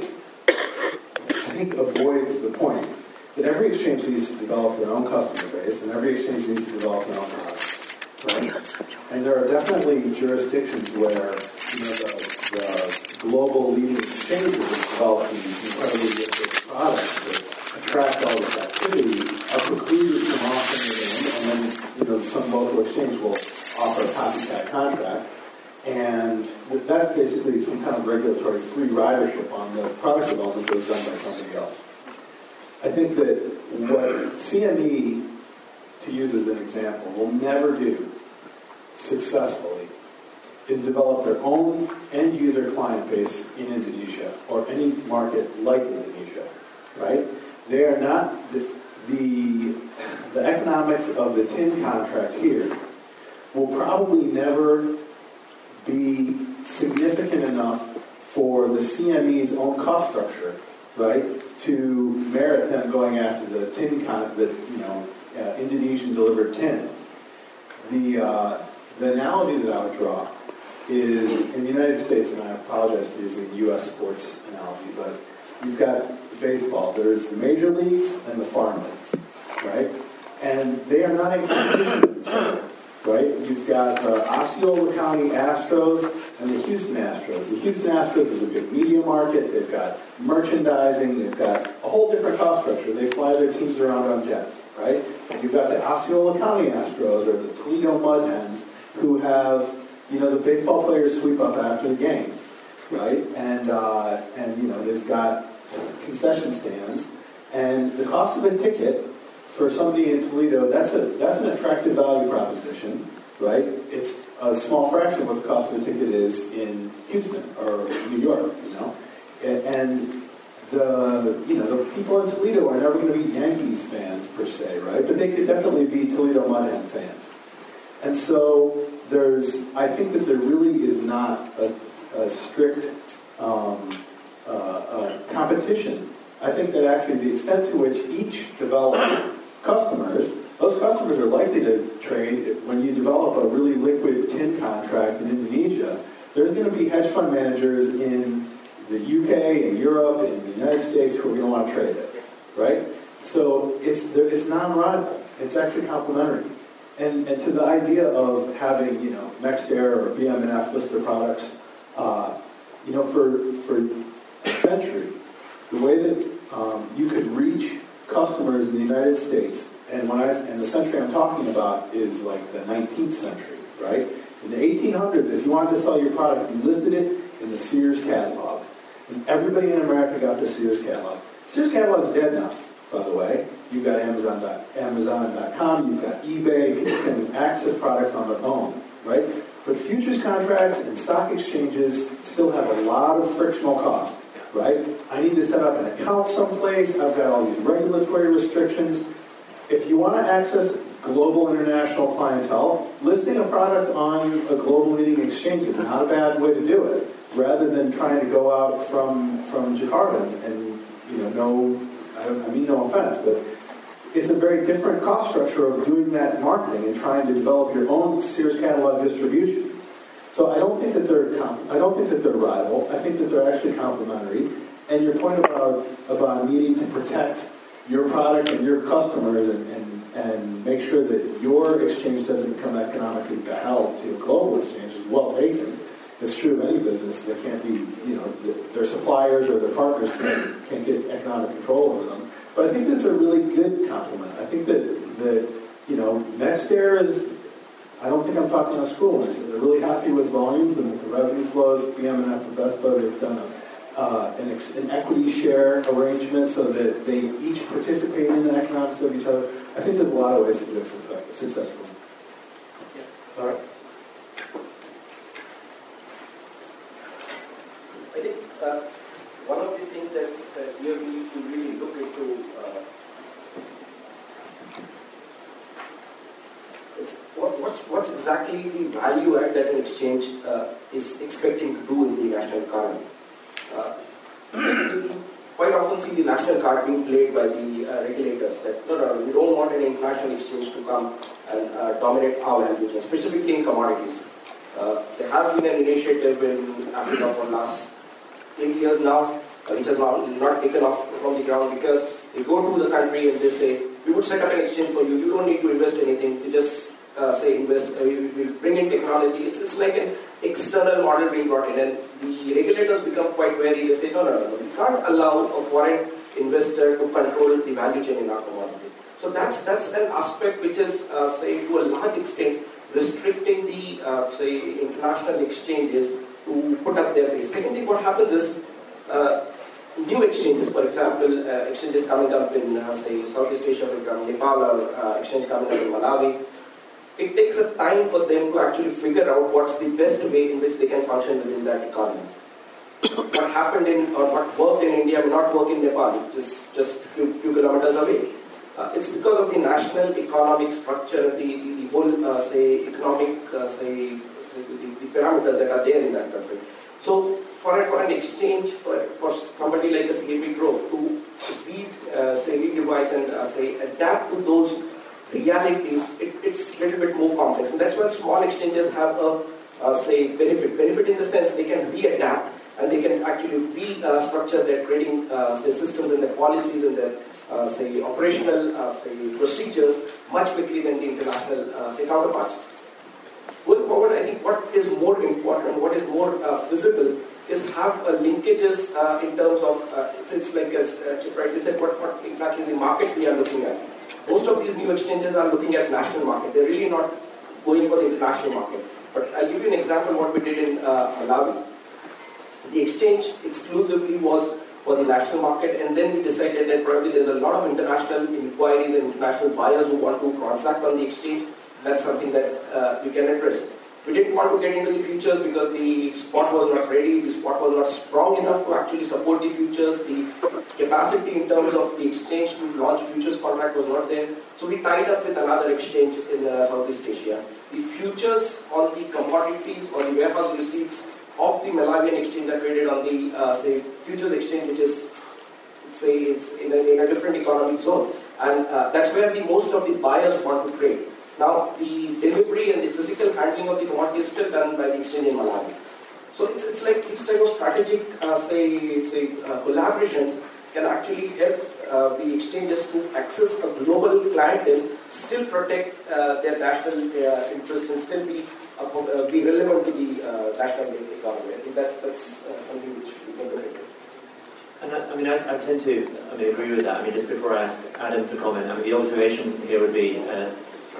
I think avoids the point that every exchange needs to develop their own customer base, and every exchange needs to develop their own product, right? And there are definitely jurisdictions where you know the, the global leading exchanges develop these incredibly different products that attract all this activity, are precluded from offering it in, and then you know some local exchange will offer a copycat contract, and that's basically some kind of regulatory free ridership on the product development that was done by somebody else. I think that what C M E, to use as an example, will never do successfully is develop their own end-user client base in Indonesia or any market like Indonesia, right? They are not, the, the, the economics of the T I N contract here will probably never be significant enough for the C M E's own cost structure, right, to merit them going after the T I N con, the you know uh, Indonesian delivered T I N. The uh, the analogy that I would draw is in the United States, and I apologize for using U S sports analogy, but you've got baseball. There's the major leagues and the farm leagues, right, and they are not in competition with each other. Right? You've got uh, Osceola County Astros and the Houston Astros. The Houston Astros is a big media market. They've got merchandising. They've got a whole different cost structure. They fly their teams around on jets, right? And you've got the Osceola County Astros or the Toledo Mud Hens who have, you know, the baseball players sweep up after the game, right? And, uh, and you know, they've got concession stands. And the cost of a ticket for somebody in Toledo, that's a that's an attractive value proposition, right? It's a small fraction of what the cost of a ticket is in Houston or New York, you know. And, and the you know the people in Toledo are never going to be Yankees fans per se, right? But they could definitely be Toledo Mud Hen fans. And so there's, I think that there really is not a, a strict um, uh, uh, competition. I think that actually the extent to which each developer customers, those customers are likely to trade when you develop a really liquid T I N contract in Indonesia. There's going to be hedge fund managers in the U K and Europe and the United States who are going to want to trade it, right? So it's it's non-rival. It's actually complementary. And and to the idea of having you know NextAir or B M and F list their products, uh, you know for for a century, the way that um, you could reach customers in the United States, and when I and the century I'm talking about is like the nineteenth century, right? In the eighteen hundreds, if you wanted to sell your product, you listed it in the Sears catalog. And everybody in America got the Sears catalog. Sears catalog's dead now, by the way. You've got Amazon dot com, you've got eBay, people can access products on their own, right? But futures contracts and stock exchanges still have a lot of frictional costs, right? I need to set up an account someplace, I've got all these regulatory restrictions. If you want to access global international clientele, listing a product on a global leading exchange is not a bad way to do it, rather than trying to go out from, from Jakarta and, you know, no, I, I mean no offense, but it's a very different cost structure of doing that marketing and trying to develop your own Sears catalog distribution. So I don't think that they're I don't think that they're rival. I think that they're actually complementary. And your point about about needing to protect your product and your customers and, and, and make sure that your exchange doesn't become economically beheld to a global exchange is well taken. It's true of any business. They can't be, you know, their suppliers or their partners can't, can't get economic control over them. But I think that's a really good compliment. I think that, that you know, NextAir is, I don't think I'm talking out of school when I say they're really happy with volumes and with the revenue flows. B M and F and Vespa, they've done a, uh, an, ex, an equity share arrangement so that they each participate in the economics of each other. I think there's a lot of ways to do it successfully. Yeah. All right. I think uh, one of the things that uh, you need to really look into uh, is what, what's, what's exactly the value add that an exchange uh, is expecting to do in the national economy. Uh, quite often see the national card being played by the uh, regulators that no, no, we don't want an international exchange to come and uh, dominate our value chain, specifically in commodities. Uh, there has been an initiative in Africa for the last eight years now, uh, which has not, not taken off from the ground because they go to the country and they say, we would set up an exchange for you, you don't need to invest anything, you just uh, say invest, uh, we will bring in technology. It's, it's like an external model being brought in and the regulators become quite wary. They say, no, no, no, we can't allow a foreign investor to control the value chain in our commodity. So that's, that's an aspect which is, uh, say, to a large extent, restricting the, uh, say, international exchanges to put up their base. Secondly, what happens is, uh, new exchanges, for example, uh, exchanges coming up in, uh, say, Southeast Asia, for example, Nepal, or uh, exchange coming up in Malawi, it takes a time for them to actually figure out what's the best way in which they can function within that economy. What happened in, or what worked in India may not work in Nepal, which is just a few, few kilometers away. Uh, it's because of the national economic structure, the, the, the whole, uh, say, economic, uh, say, say the, the parameters that are there in that country. So, for, a, for an exchange, for, for somebody like a C A B Group to read, uh, say, read device and uh, say, adapt to those realities, it, it's a little bit more complex. And that's why small exchanges have a, uh, say, benefit. Benefit in the sense they can readapt and they can actually restructure uh, their trading uh, their systems and their policies and their uh, say operational uh, say procedures much quickly than the international uh, say counterparts. Going forward, I think what is more important, what is more uh, visible, is have uh, linkages uh, in terms of uh, it's like a, uh, right, it's like what, what exactly the market we are looking at. Most of these new exchanges are looking at national market. They're really not going for the international market. But I'll give you an example of what we did in uh, Malawi. The exchange exclusively was for the national market, and then we decided that probably there's a lot of international inquiries and international buyers who want to transact on the exchange. That's something that uh, we can address. We didn't want to get into the futures because the spot was not ready, the spot was not strong enough to actually support the futures, the capacity in terms of the exchange to launch futures contract was not there. So we tied up with another exchange in uh, Southeast Asia. The futures on the commodities or the warehouse receipts of the Malawian exchange that traded on the, uh, say, futures exchange, which is, say, it's in a, in a different economic zone. And uh, that's where the most of the buyers want to trade. Now, the delivery and the physical handling of the commodity is still done by the exchange in Malawi. So it's, it's like these type of strategic, uh, say, say uh, collaborations can actually help uh, the exchanges to access a global clientele, still protect uh, their national uh, interests and still be uh, uh, be relevant to the uh, national economy. I think that's that's uh, something which we can look at. And I, I mean, I, I tend to I mean, agree with that. I mean, just before I ask Adam to comment, I mean, the observation here would be, uh,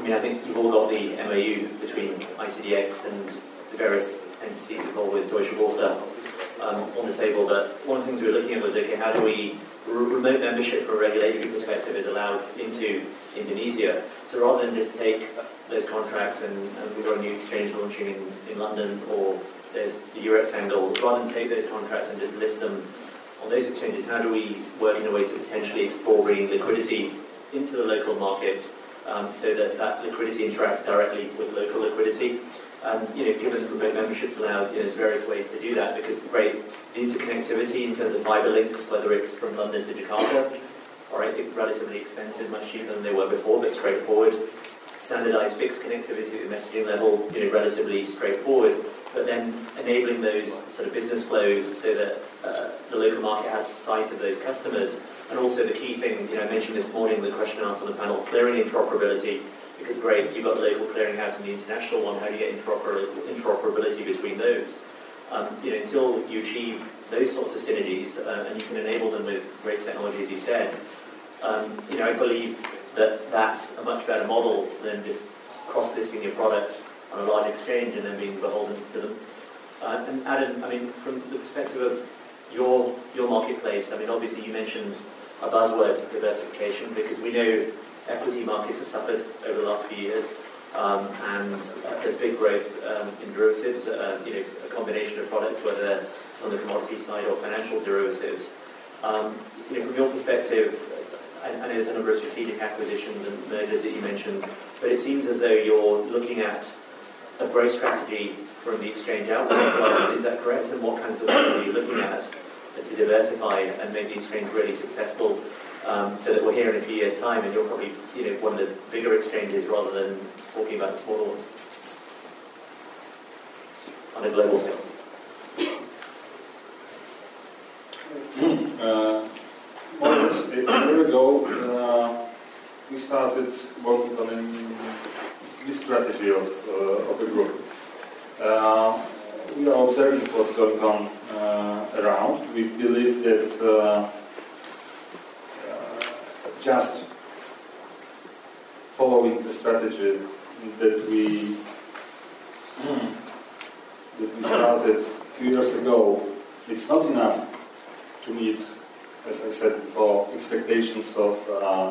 mean, I think you've all got the M O U between I C D X and the various entities involved with Deutsche Börse um, on the table, but one of the things we were looking at was, okay, how do we, remote membership from a regulatory perspective is allowed into Indonesia. So rather than just take those contracts and, and we've got a new exchange launching in, in London, or there's the Eurex angle, rather than take those contracts and just list them on those exchanges, how do we work in a way to potentially explore bringing liquidity into the local market um, so that that liquidity interacts directly with local liquidity? And you know, given that remote memberships allowed, you know, there's various ways to do that, because great, the interconnectivity in terms of fibre links, whether it's from London to Jakarta, all right, it's relatively expensive, much cheaper than they were before, but straightforward. Standardized fixed connectivity at the messaging level, you know, relatively straightforward. But then enabling those sort of business flows so that uh, the local market has sight of those customers. And also the key thing, you know, I mentioned this morning, the question asked on the panel, clearing interoperability, because great, you've got the local clearinghouse and the international one, how do you get interoper interoperability between those? Um, you know, until you achieve those sorts of synergies, uh, and you can enable them with great technology, as you said, um, you know, I believe that that's a much better model than just cross-listing your product on a large exchange and then being beholden to them. Uh, and Adam, I mean, from the perspective of your your marketplace, I mean, obviously you mentioned a buzzword, diversification, because we know equity markets have suffered over the last few years, um, and uh, there's big growth um, in derivatives, uh, you know, a combination of products, whether it's on the commodity side or financial derivatives. Um, you know, from your perspective, I, I know there's a number of strategic acquisitions and mergers that you mentioned, but it seems as though you're looking at a growth strategy from the exchange outward. Is that correct? And what kinds of things are you looking at to diversify and make the exchange really successful, um, so that we're here in a few years' time and you're probably, you know, one of the bigger exchanges rather than talking about the smaller ones on a global scale? uh, more or less a year ago, uh, we started working on a new strategy of, uh, of the group. Uh, we are observing what's going on uh, around. We believe that uh, uh, just following the strategy that we that we started a few years ago, it's not enough to meet, as I said before, expectations of uh,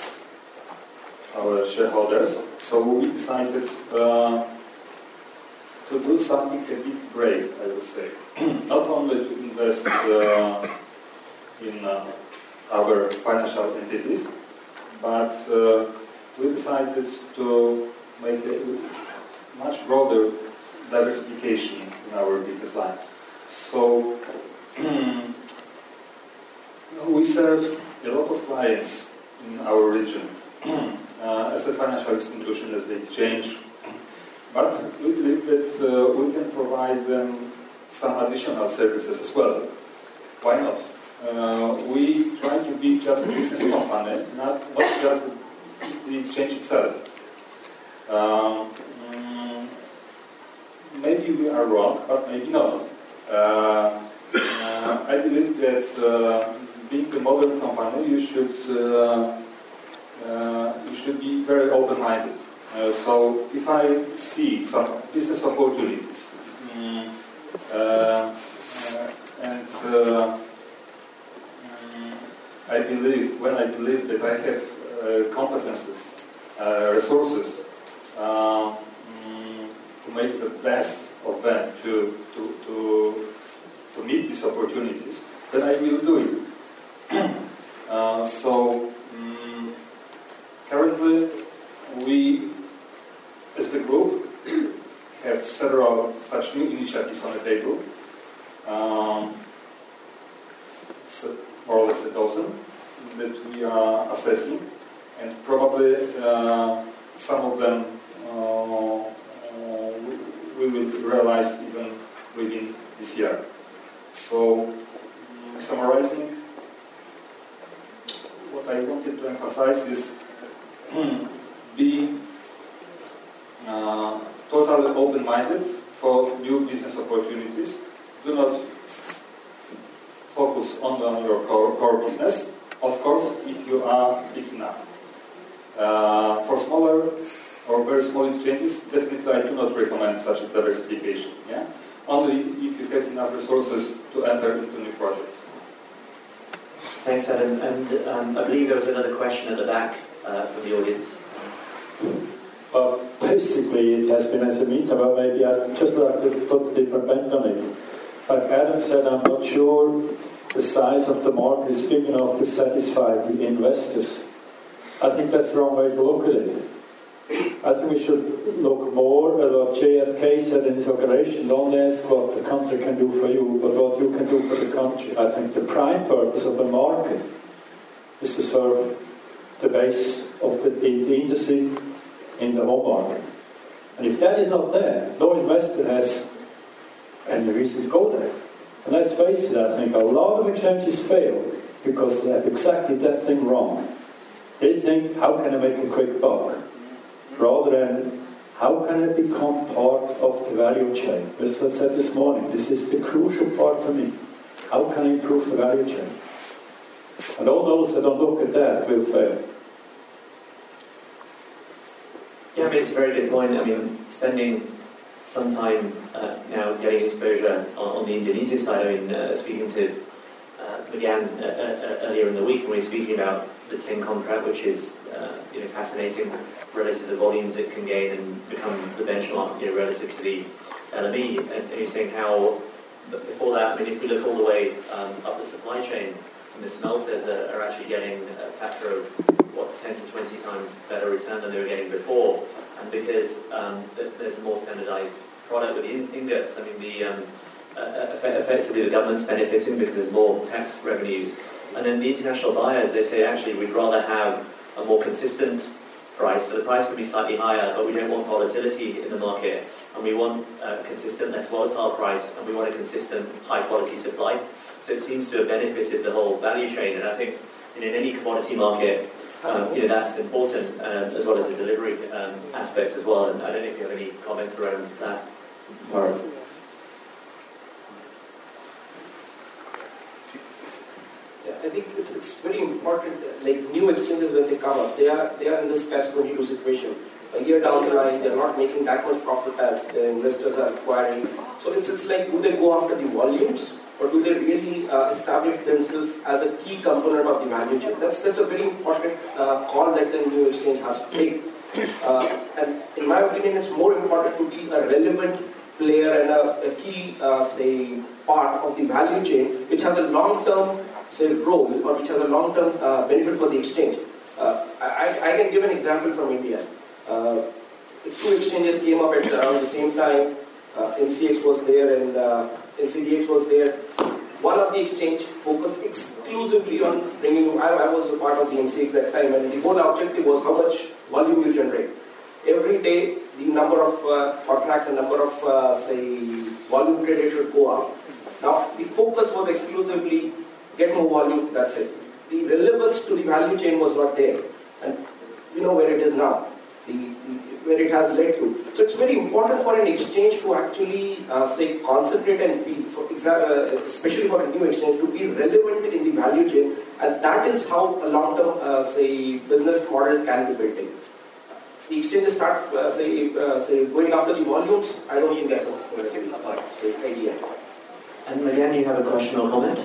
our shareholders. So we decided uh, to do something a bit brave, I would say. Not only to invest uh, in uh, our financial entities, but uh, we decided to make a much broader diversification in our business lines. So we serve a lot of clients in our region uh, as a financial institution, as the exchange. But we believe that uh, we can provide them some additional services as well. Why not? Uh, we try to be just a business company, not, not just the exchange itself. Um, maybe we are wrong, but maybe not. Uh, uh, I believe that uh, being a modern company, you should uh, uh, you should be very open-minded. Uh, so if I see some business opportunities, mm, uh, uh, and uh, mm, I believe, when I believe that I have uh, competences, uh, resources uh, mm, to make the best of them, to, to, to, to meet these opportunities, then I will do it. uh, so mm, currently we, as the group, have several such new initiatives on the table. Um, so more or less a dozen that we are assessing, and probably uh, some of them uh, uh, we, we will realize even within this year. So, um, summarizing, what I wanted to emphasize is be uh, totally open-minded for new business opportunities. Do not focus only on your core, core business, of course, if you are big enough. Uh, for smaller not recommend such a diversification. Yeah? Only if you have enough resources to enter into new projects. Thanks, Adam. And um, I believe there was another question at the back uh, from the audience. Well, basically it has been as a meter, but maybe I'd just like to put a different bend on it. Like Adam said, I'm not sure the size of the market is big enough to satisfy the investors. I think that's the wrong way to look at it. I think we should look more at what J F K said in his operation. Don't ask what the country can do for you, but what you can do for the country. I think the prime purpose of the market is to serve the base of the, the industry in the home market. And if that is not there, no investor has any reason to go there. And let's face it, I think a lot of exchanges fail because they have exactly that thing wrong. They think, how can I make a quick buck? Rather than, how can I become part of the value chain? As I said this morning, this is the crucial part for me. How can I improve the value chain? And all those that don't look at that will fail. Yeah, I mean, it's a very good point. I mean, spending some time uh, now getting exposure on, on the Indonesian side. I mean, uh, speaking to uh, McGann uh, uh, earlier in the week, when we were speaking about the tin contract, which is uh, you know, fascinating relative to the volumes it can gain and become the benchmark, you know, relative to the L M E. And, and he's saying how, before that, I mean, if we look all the way um, up the supply chain, and the smelters are, are actually getting a factor of, what, ten to twenty times better return than they were getting before. And because um, there's a more standardized product with the in- ingots, I mean, the um, uh, effectively the government's benefiting because there's more tax revenues. And then the international buyers, they say, actually, we'd rather have a more consistent price. So the price could be slightly higher, but we don't want volatility in the market. And we want a consistent, less volatile price, and we want a consistent, high-quality supply. So it seems to have benefited the whole value chain. And I think you know, in any commodity market, um, you know, that's important, um, as well as the delivery um, aspects as well. And I don't know if you have any comments around that, Mara. I think it's, it's very important, like new exchanges when they come up, they are they are in this catch twenty-two situation. A year down the line, they're not making that much profit as the investors are acquiring. So it's, it's like, do they go after the volumes, or do they really uh, establish themselves as a key component of the value chain? That's, that's a very important uh, call that the new exchange has to take. Uh, and in my opinion, it's more important to be a relevant player and a, a key, uh, say, part of the value chain, which has a long-term say role, or which has a long-term uh, benefit for the exchange. Uh, I, I can give an example from India. Uh, two exchanges came up at around the same time. Uh, M C X was there and uh, N C D X was there. One of the exchange focused exclusively on bringing, I, I was a part of the M C X that time, and the whole objective was how much volume you generate. Every day, the number of uh, contracts and number of, uh, say, volume traded should go up. Now, the focus was exclusively get more volume, that's it. The relevance to the value chain was not there. And you know where it is now, the, the, where it has led to. So it's very important for an exchange to actually, uh, say, concentrate and be, for exa- uh, especially for a new exchange, to be relevant in the value chain. And that is how a long-term, uh, say, business model can be built in. The exchanges start, uh, say, uh, say, going after the volumes. I don't think that's a say, idea. And again, you have a question or comment?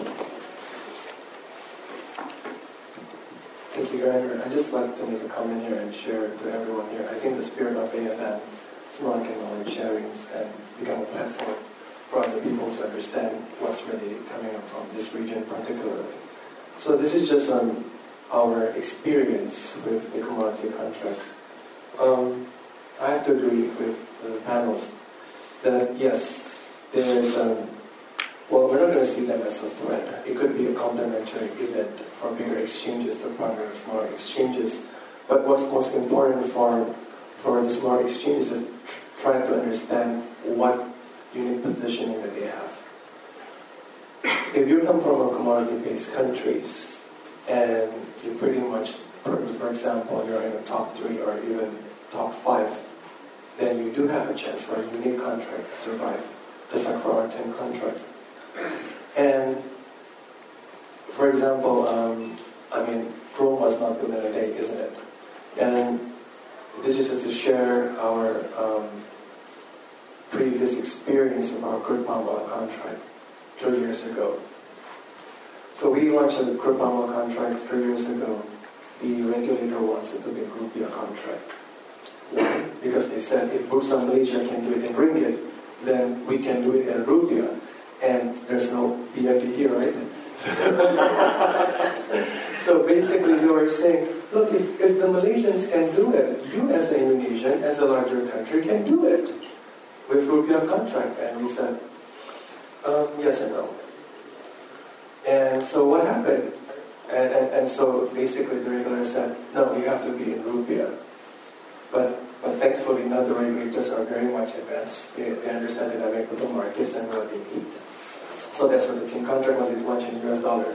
Thank you, Granger. I'd just like to make a comment here and share it to everyone here. I think the spirit of A F M is marking knowledge sharings and become a platform for other people to understand what's really coming up from this region particularly. So this is just on our experience with the commodity contracts. Um, I have to agree with the panelists that yes, there is um, well, we're not going to see them as a threat. It could be a complementary event for bigger exchanges to partner with smaller exchanges. But what's most important for for the smaller exchanges is trying to understand what unique positioning that they have. If you come from a commodity-based countries and you pretty much, for example, you're in the top three or even top five, then you do have a chance for a unique contract to survive, just like for our tin contract. And, for example, um, I mean, Rome was not built in a day, isn't it? And this is just to share our um, previous experience of our crude palm oil contract two years ago. So we launched a crude palm oil contract three years ago. The regulator wants it to be a rupiah contract. Why? Because they said if Bursa Malaysia can do it in ringgit, then we can do it in rupiah. And there's no B M D here, right? So basically they were saying, look, if, if the Malaysians can do it, you as an Indonesian, as a larger country, can do it with rupiah contract. And we said, um, yes and no. And so what happened? And, and, and so basically the regulator said, no, you have to be in rupiah. But but thankfully now the regulators are very much advanced. They, they understand the dynamic of the markets and what they need. So that's what the team contract was, it launched in U S dollar.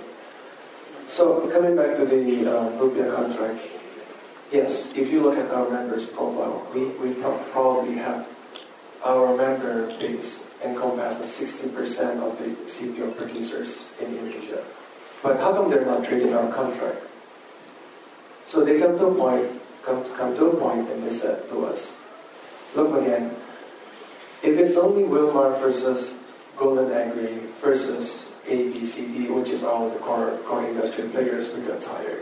So coming back to the um, rupiah contract, yes, if you look at our members' profile, we, we pro- probably have our member base encompasses sixty percent of the C P O producers in Indonesia. But how come they're not trading our contract? So they come to a point, come, come to a point and they said to us, look again, if it's only Wilmar versus Golden Agri versus A, B, C, D, which is all the core, core industry players, we got tired.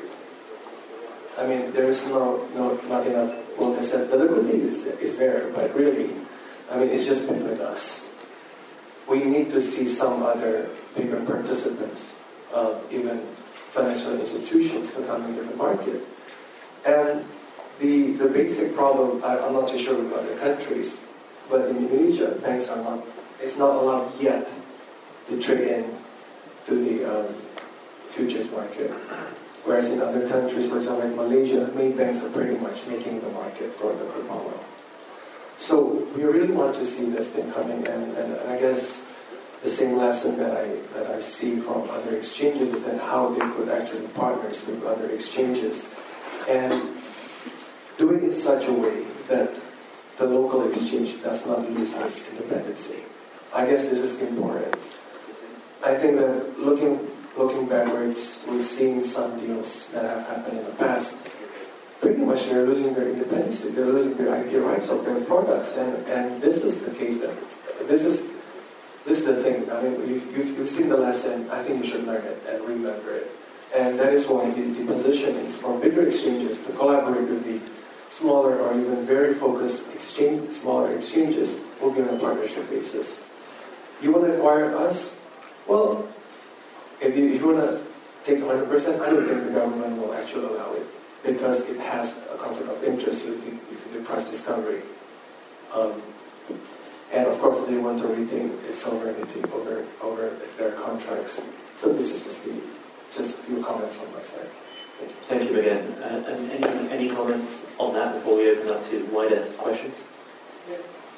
I mean, there's no, no not enough, well, they said the liquidity is, is there, but really, I mean, it's just been with us. We need to see some other bigger participants, uh, even financial institutions to come into the market. And the the basic problem, I, I'm not too sure with other countries, but in Indonesia, banks are not, it's not allowed yet to trade in to the um, futures market. Whereas in other countries, for example, like Malaysia, main banks are pretty much making the market for the crude palm oil. So we really want to see this thing coming, and, and I guess the same lesson that I that I see from other exchanges is that how they could actually partners with other exchanges and do it in such a way that the local exchange does not lose its independency. I guess this is important. I think that looking looking backwards, we've seen some deals that have happened in the past. Pretty much they're losing their independence, they're losing their I P rights of their products, and, and this is the case that, this is this is the thing, I mean, you've, you've, you've seen the lesson, I think you should learn it and remember it. And that is why the, the position is for bigger exchanges to collaborate with the smaller or even very focused exchange, smaller exchanges will be on a partnership basis. You want to acquire us? Well, if you, if you want to take one hundred percent, I don't think the government will actually allow it, because it has a conflict of interest with the, with the price discovery. Um, and of course, they want to retain its sovereignty over over their contracts. So this is just the just a few comments from my side. Thank you again. Uh, and any any comments on that before we open up to wider questions? Yeah,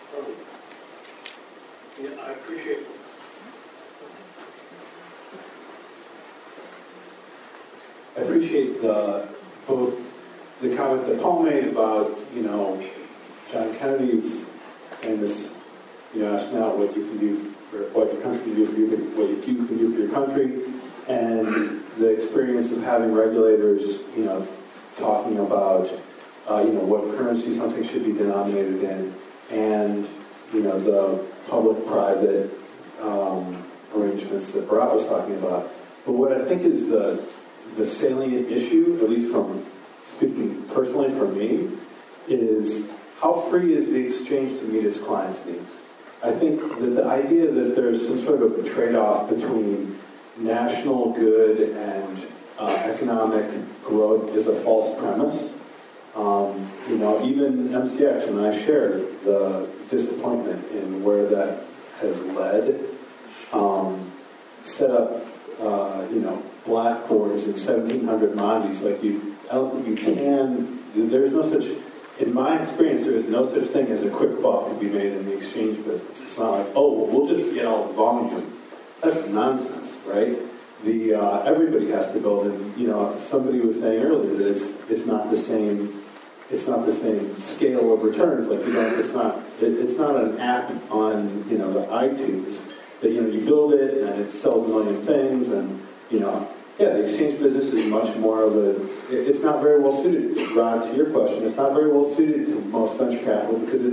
yeah, I appreciate it. I appreciate the, both the comment that Paul made about, you know, John Kennedy's famous, you know, asking out what you can do, for what your country can do for you, what you can do for your country, and the experience of having regulators, you know, talking about, uh, you know, what currency something should be denominated in, and, you know, the public-private um, arrangements that Bharat was talking about. But what I think is the the salient issue, at least from speaking personally for me, is how free is the exchange to meet its clients' needs? I think that the idea that there's some sort of a trade-off between national good and uh, economic growth is a false premise. Um, you know, even M C X, and I share the disappointment in where that has led, um, set up, uh, you know, blackboards and seventeen hundred mandis. Like you, I don't think you can. There's no such. In my experience, there is no such thing as a quick buck to be made in the exchange business. It's not like, oh, well, we'll just get all the volume. That's nonsense, right? The uh, everybody has to build, and you know, somebody was saying earlier that it's it's not the same. It's not the same scale of returns. Like you know, it's not. It, it's not an app on you know the iTunes that you know you build it and it sells a million things and. You know, yeah, the exchange business is much more of a, it's not very well suited, Rod, to your question, it's not very well suited to most venture capital because it,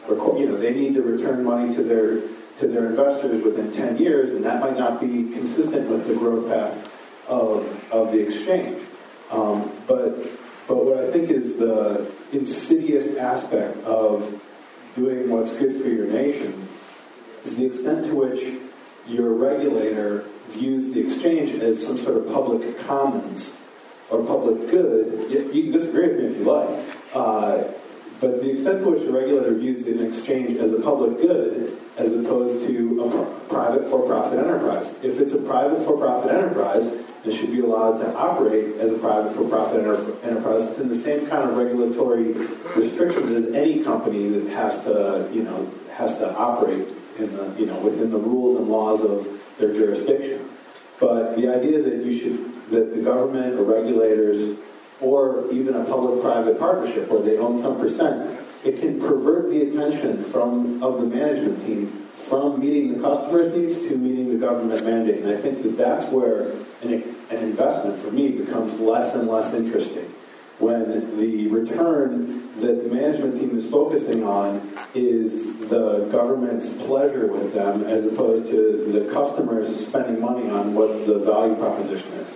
requ- you know, they need to return money to their to their investors within ten years, and that might not be consistent with the growth path of of the exchange. Um, but but what I think is the insidious aspect of doing what's good for your nation is the extent to which your regulator views the exchange as some sort of public commons or public good. You, you can disagree with me if you like, uh, but the extent to which the regulator views an exchange as a public good as opposed to a pr- private for-profit enterprise. If it's a private for-profit enterprise, it should be allowed to operate as a private for-profit enter- enterprise within the same kind of regulatory restrictions as any company that has to, you know, has to operate in the, you know, within the rules and laws of their jurisdiction. But the idea that you should, that the government or regulators or even a public-private partnership where they own some percent, it can pervert the attention from of the management team from meeting the customer's needs to meeting the government mandate. And I think that that's where an, an investment for me becomes less and less interesting. When the return that the management team is focusing on is the government's pleasure with them as opposed to the customers spending money on what the value proposition is.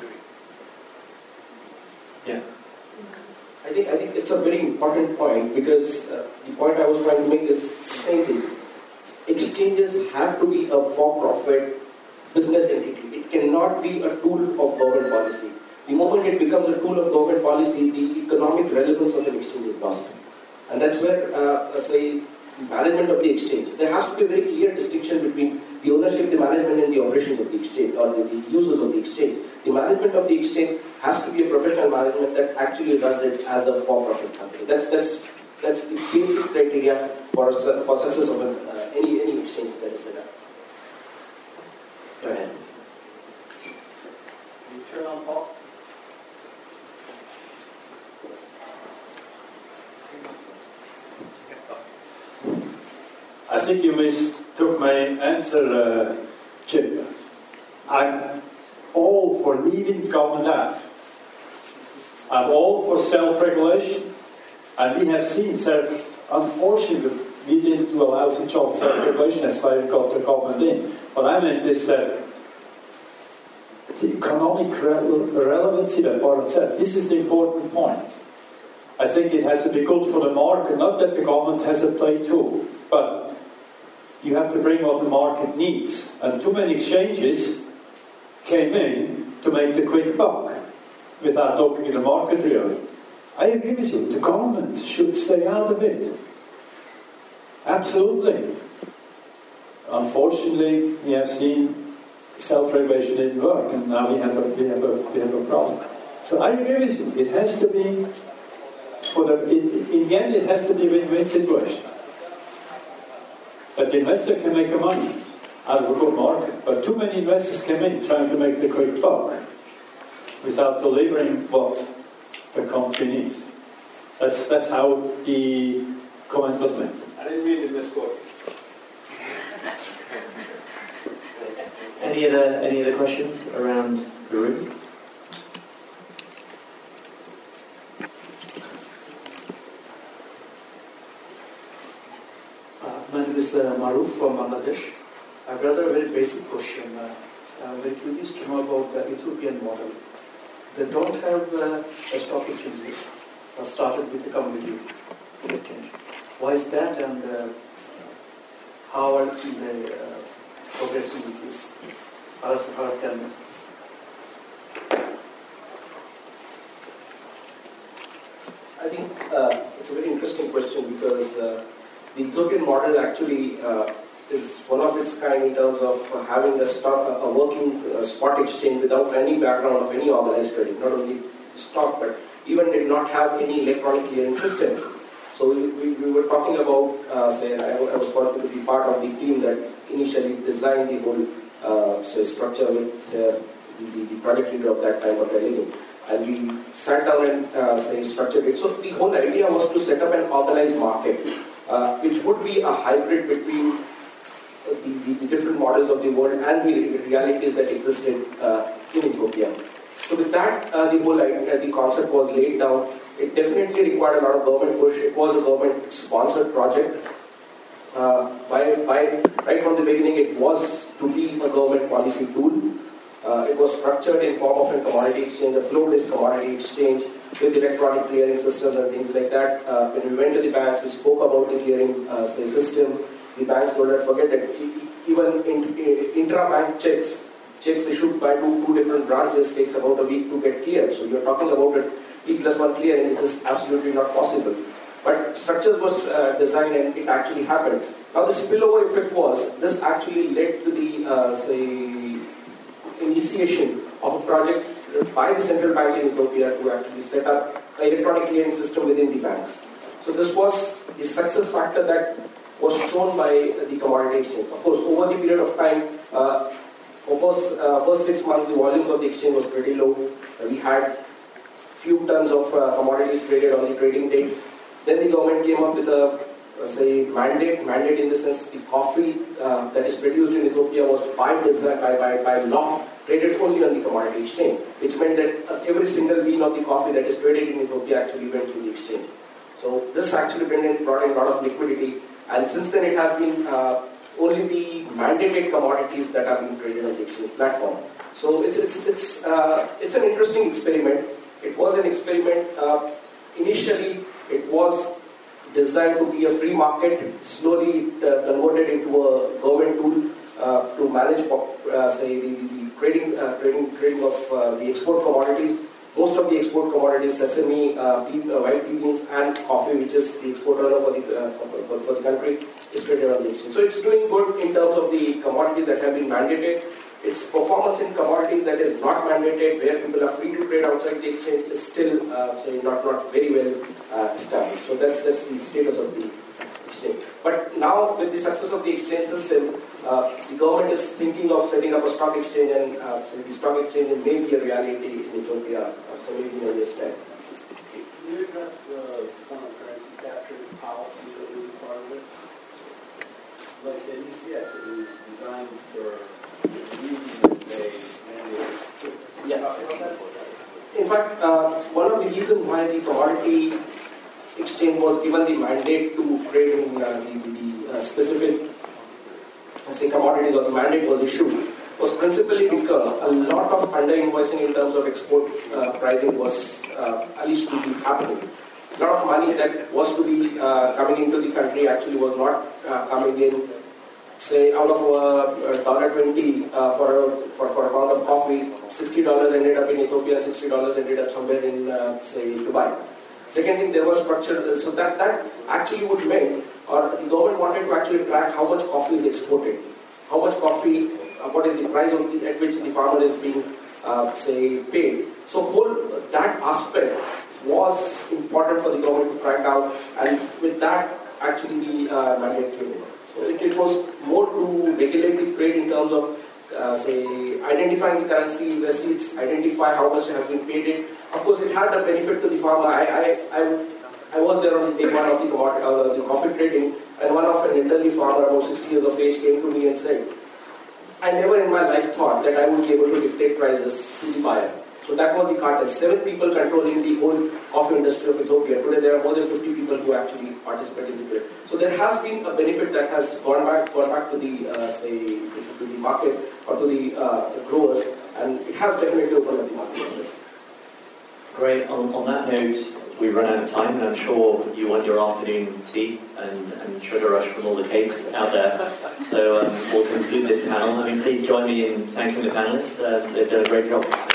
Yeah. I think I think it's a very important point because uh, the point I was trying to make is the same thing. Exchanges have to be a for-profit business entity. It cannot be a tool of government policy. The moment it becomes a tool of government policy, the economic relevance of an exchange is lost. And that's where, uh, say, management of the exchange. There has to be a very clear distinction between the ownership, the management, and the operations of the exchange, or the, the users of the exchange. The management of the exchange has to be a professional management that actually runs it as a for-profit company. That's that's that's the basic criteria for for success of an, uh, any any exchange that is set up. Go ahead. You turn on Paul. I think you mistook my answer, uh, Chip. I'm all for leaving government out. I'm all for self-regulation. And we have seen, self, unfortunately, we didn't do a lousy job of self-regulation, that's why we got the government in. But I meant this, that the economic re- relevancy that Bharat said, this is the important point. I think it has to be good for the market, not that the government has a play too, but you have to bring what the market needs. And too many exchanges came in to make the quick buck without looking at the market really. I agree with you, the government should stay out of it. Absolutely. Unfortunately, we have seen self-regulation didn't work, and now we have a, we have a, we have a problem. So I agree with you, it has to be, for the, it, in the end it has to be a win-win situation. But the investor can make a money out of a good market. But too many investors come in trying to make the quick buck without delivering what the company needs. That's that's how the comment was meant. I didn't mean to misquote. Any other any other questions around the room? My name is uh, Maruf from Bangladesh. I've got a very basic question. Uh, I'm very curious to know about the Ethiopian model. They don't have uh, a stock exchange or started with the commodity exchange. Why is that, and uh, how are they uh, progressing with this? How how can I think uh, it's a very interesting question because uh, the Ethiopian model actually uh, is one of its kind in terms of having a, stock, a working uh, spot exchange without any background of any organized trading. Not only stock, but even did not have any electronic clearing system. So we, we, we were talking about, uh, say, I, I was fortunate to be part of the team that initially designed the whole uh, say, structure with uh, the, the project leader of that time, Dr. And we sat down and uh, say, structured it. So the whole idea was to set up an organized market, uh, which would be a hybrid between the, the, the different models of the world and the realities that existed uh, in Ethiopia. So with that, uh, the whole idea, the concept was laid down. It definitely required a lot of government push. It was a government-sponsored project. Uh, by, by, right from the beginning, it was to be a government policy tool. Uh, it was structured in form of a commodity exchange, a flow-based commodity exchange with electronic clearing systems and things like that. Uh, when we went to the banks, we spoke about the clearing uh, say, system. The banks told us, forget that even in, in, intra-bank checks, checks issued by two, two different branches takes about a week to get cleared. So you're talking about a T plus one clearing, which is absolutely not possible. But structures was uh, designed and it actually happened. Now the spillover effect was, this actually led to the, uh, say, initiation of a project by the central bank in Ethiopia to actually set up an electronic clearing system within the banks. So this was the success factor that was shown by the commodity exchange. Of course, over the period of time, uh, for first, uh, first six months, the volume of the exchange was pretty low. Uh, we had few tons of uh, commodities traded on the trading day. Then the government came up with a, uh, say, mandate. Mandate in the sense the coffee uh, that is produced in Ethiopia was by design, by, by, by law, traded only on the commodity exchange, which meant that uh, every single bean of the coffee that is traded in Ethiopia actually went through the exchange. So this actually brought in, brought in a lot of liquidity, and since then it has been uh, only the mandated commodities that have been traded on the exchange platform. So it's it's it's uh, it's an interesting experiment. It was an experiment. Uh, initially, it was designed to be a free market. Slowly, it uh, converted into a government tool uh, to manage, uh, say, the, the trading, uh, trading, trading of uh, the export commodities. Most of the export commodities, sesame, uh, pea, uh, white pea beans, and coffee, which is the export earner for the uh, for, for the country, is traded on the exchange. So it's doing good in terms of the commodities that have been mandated. Its performance in commodities that is not mandated, where people are free to trade outside the exchange, is still uh, say not not very well uh, established. So that's that's the status of the exchange. But now, with the success of the exchange system, uh, the government is thinking of setting up a stock exchange, and uh, so the stock exchange may be a reality in Ethiopia. Uh, so maybe in a year's time. Can you address the foreign currency capture policy that was a part of it? Like the E C X, it was designed for. Yes. In fact, uh, one of the reasons why the commodity exchange was given the mandate to trade in uh, the, the uh, specific, let's say, commodities, or the mandate was issued, was principally because a lot of under-invoicing in terms of export uh, pricing was uh, at least to be happening. A lot of money that was to be uh, coming into the country actually was not uh, coming in. Say out of a dollar twenty uh, for a for, for a pound of coffee, sixty dollars ended up in Ethiopia, and sixty dollars ended up somewhere in uh, say Dubai. Second thing, there was structure, so that that actually would mean, or the government wanted to actually track how much coffee is exported, how much coffee, uh, what is the price of the, at which the farmer is being uh, say paid. So whole that aspect was important for the government to track down, and with that actually the uh, mandate came in. So it, it was more to regulate the trade in terms of, uh, say, identifying the currency receipts, identify how much has been paid in. Of course, it had a benefit to the farmer. I I, I, I was there on the day one of the, uh, the coffee trading, and one of an elderly farmer, about sixty years of age, came to me and said, I never in my life thought that I would be able to dictate prices to the buyer. So that was the cartel. Seven people controlling the whole coffee industry of Ethiopia. Today there are more than fifty people who actually participate in the trade. So there has been a benefit that has gone back, gone back to the uh, say to, to the market or to the, uh, the growers, and it has definitely opened up the market. Great. On, on that note, we run out of time, and I'm sure you want your afternoon tea and, and sugar rush from all the cakes out there. So um, we'll conclude this panel. I mean, please join me in thanking the panelists. Uh, they've done a great job.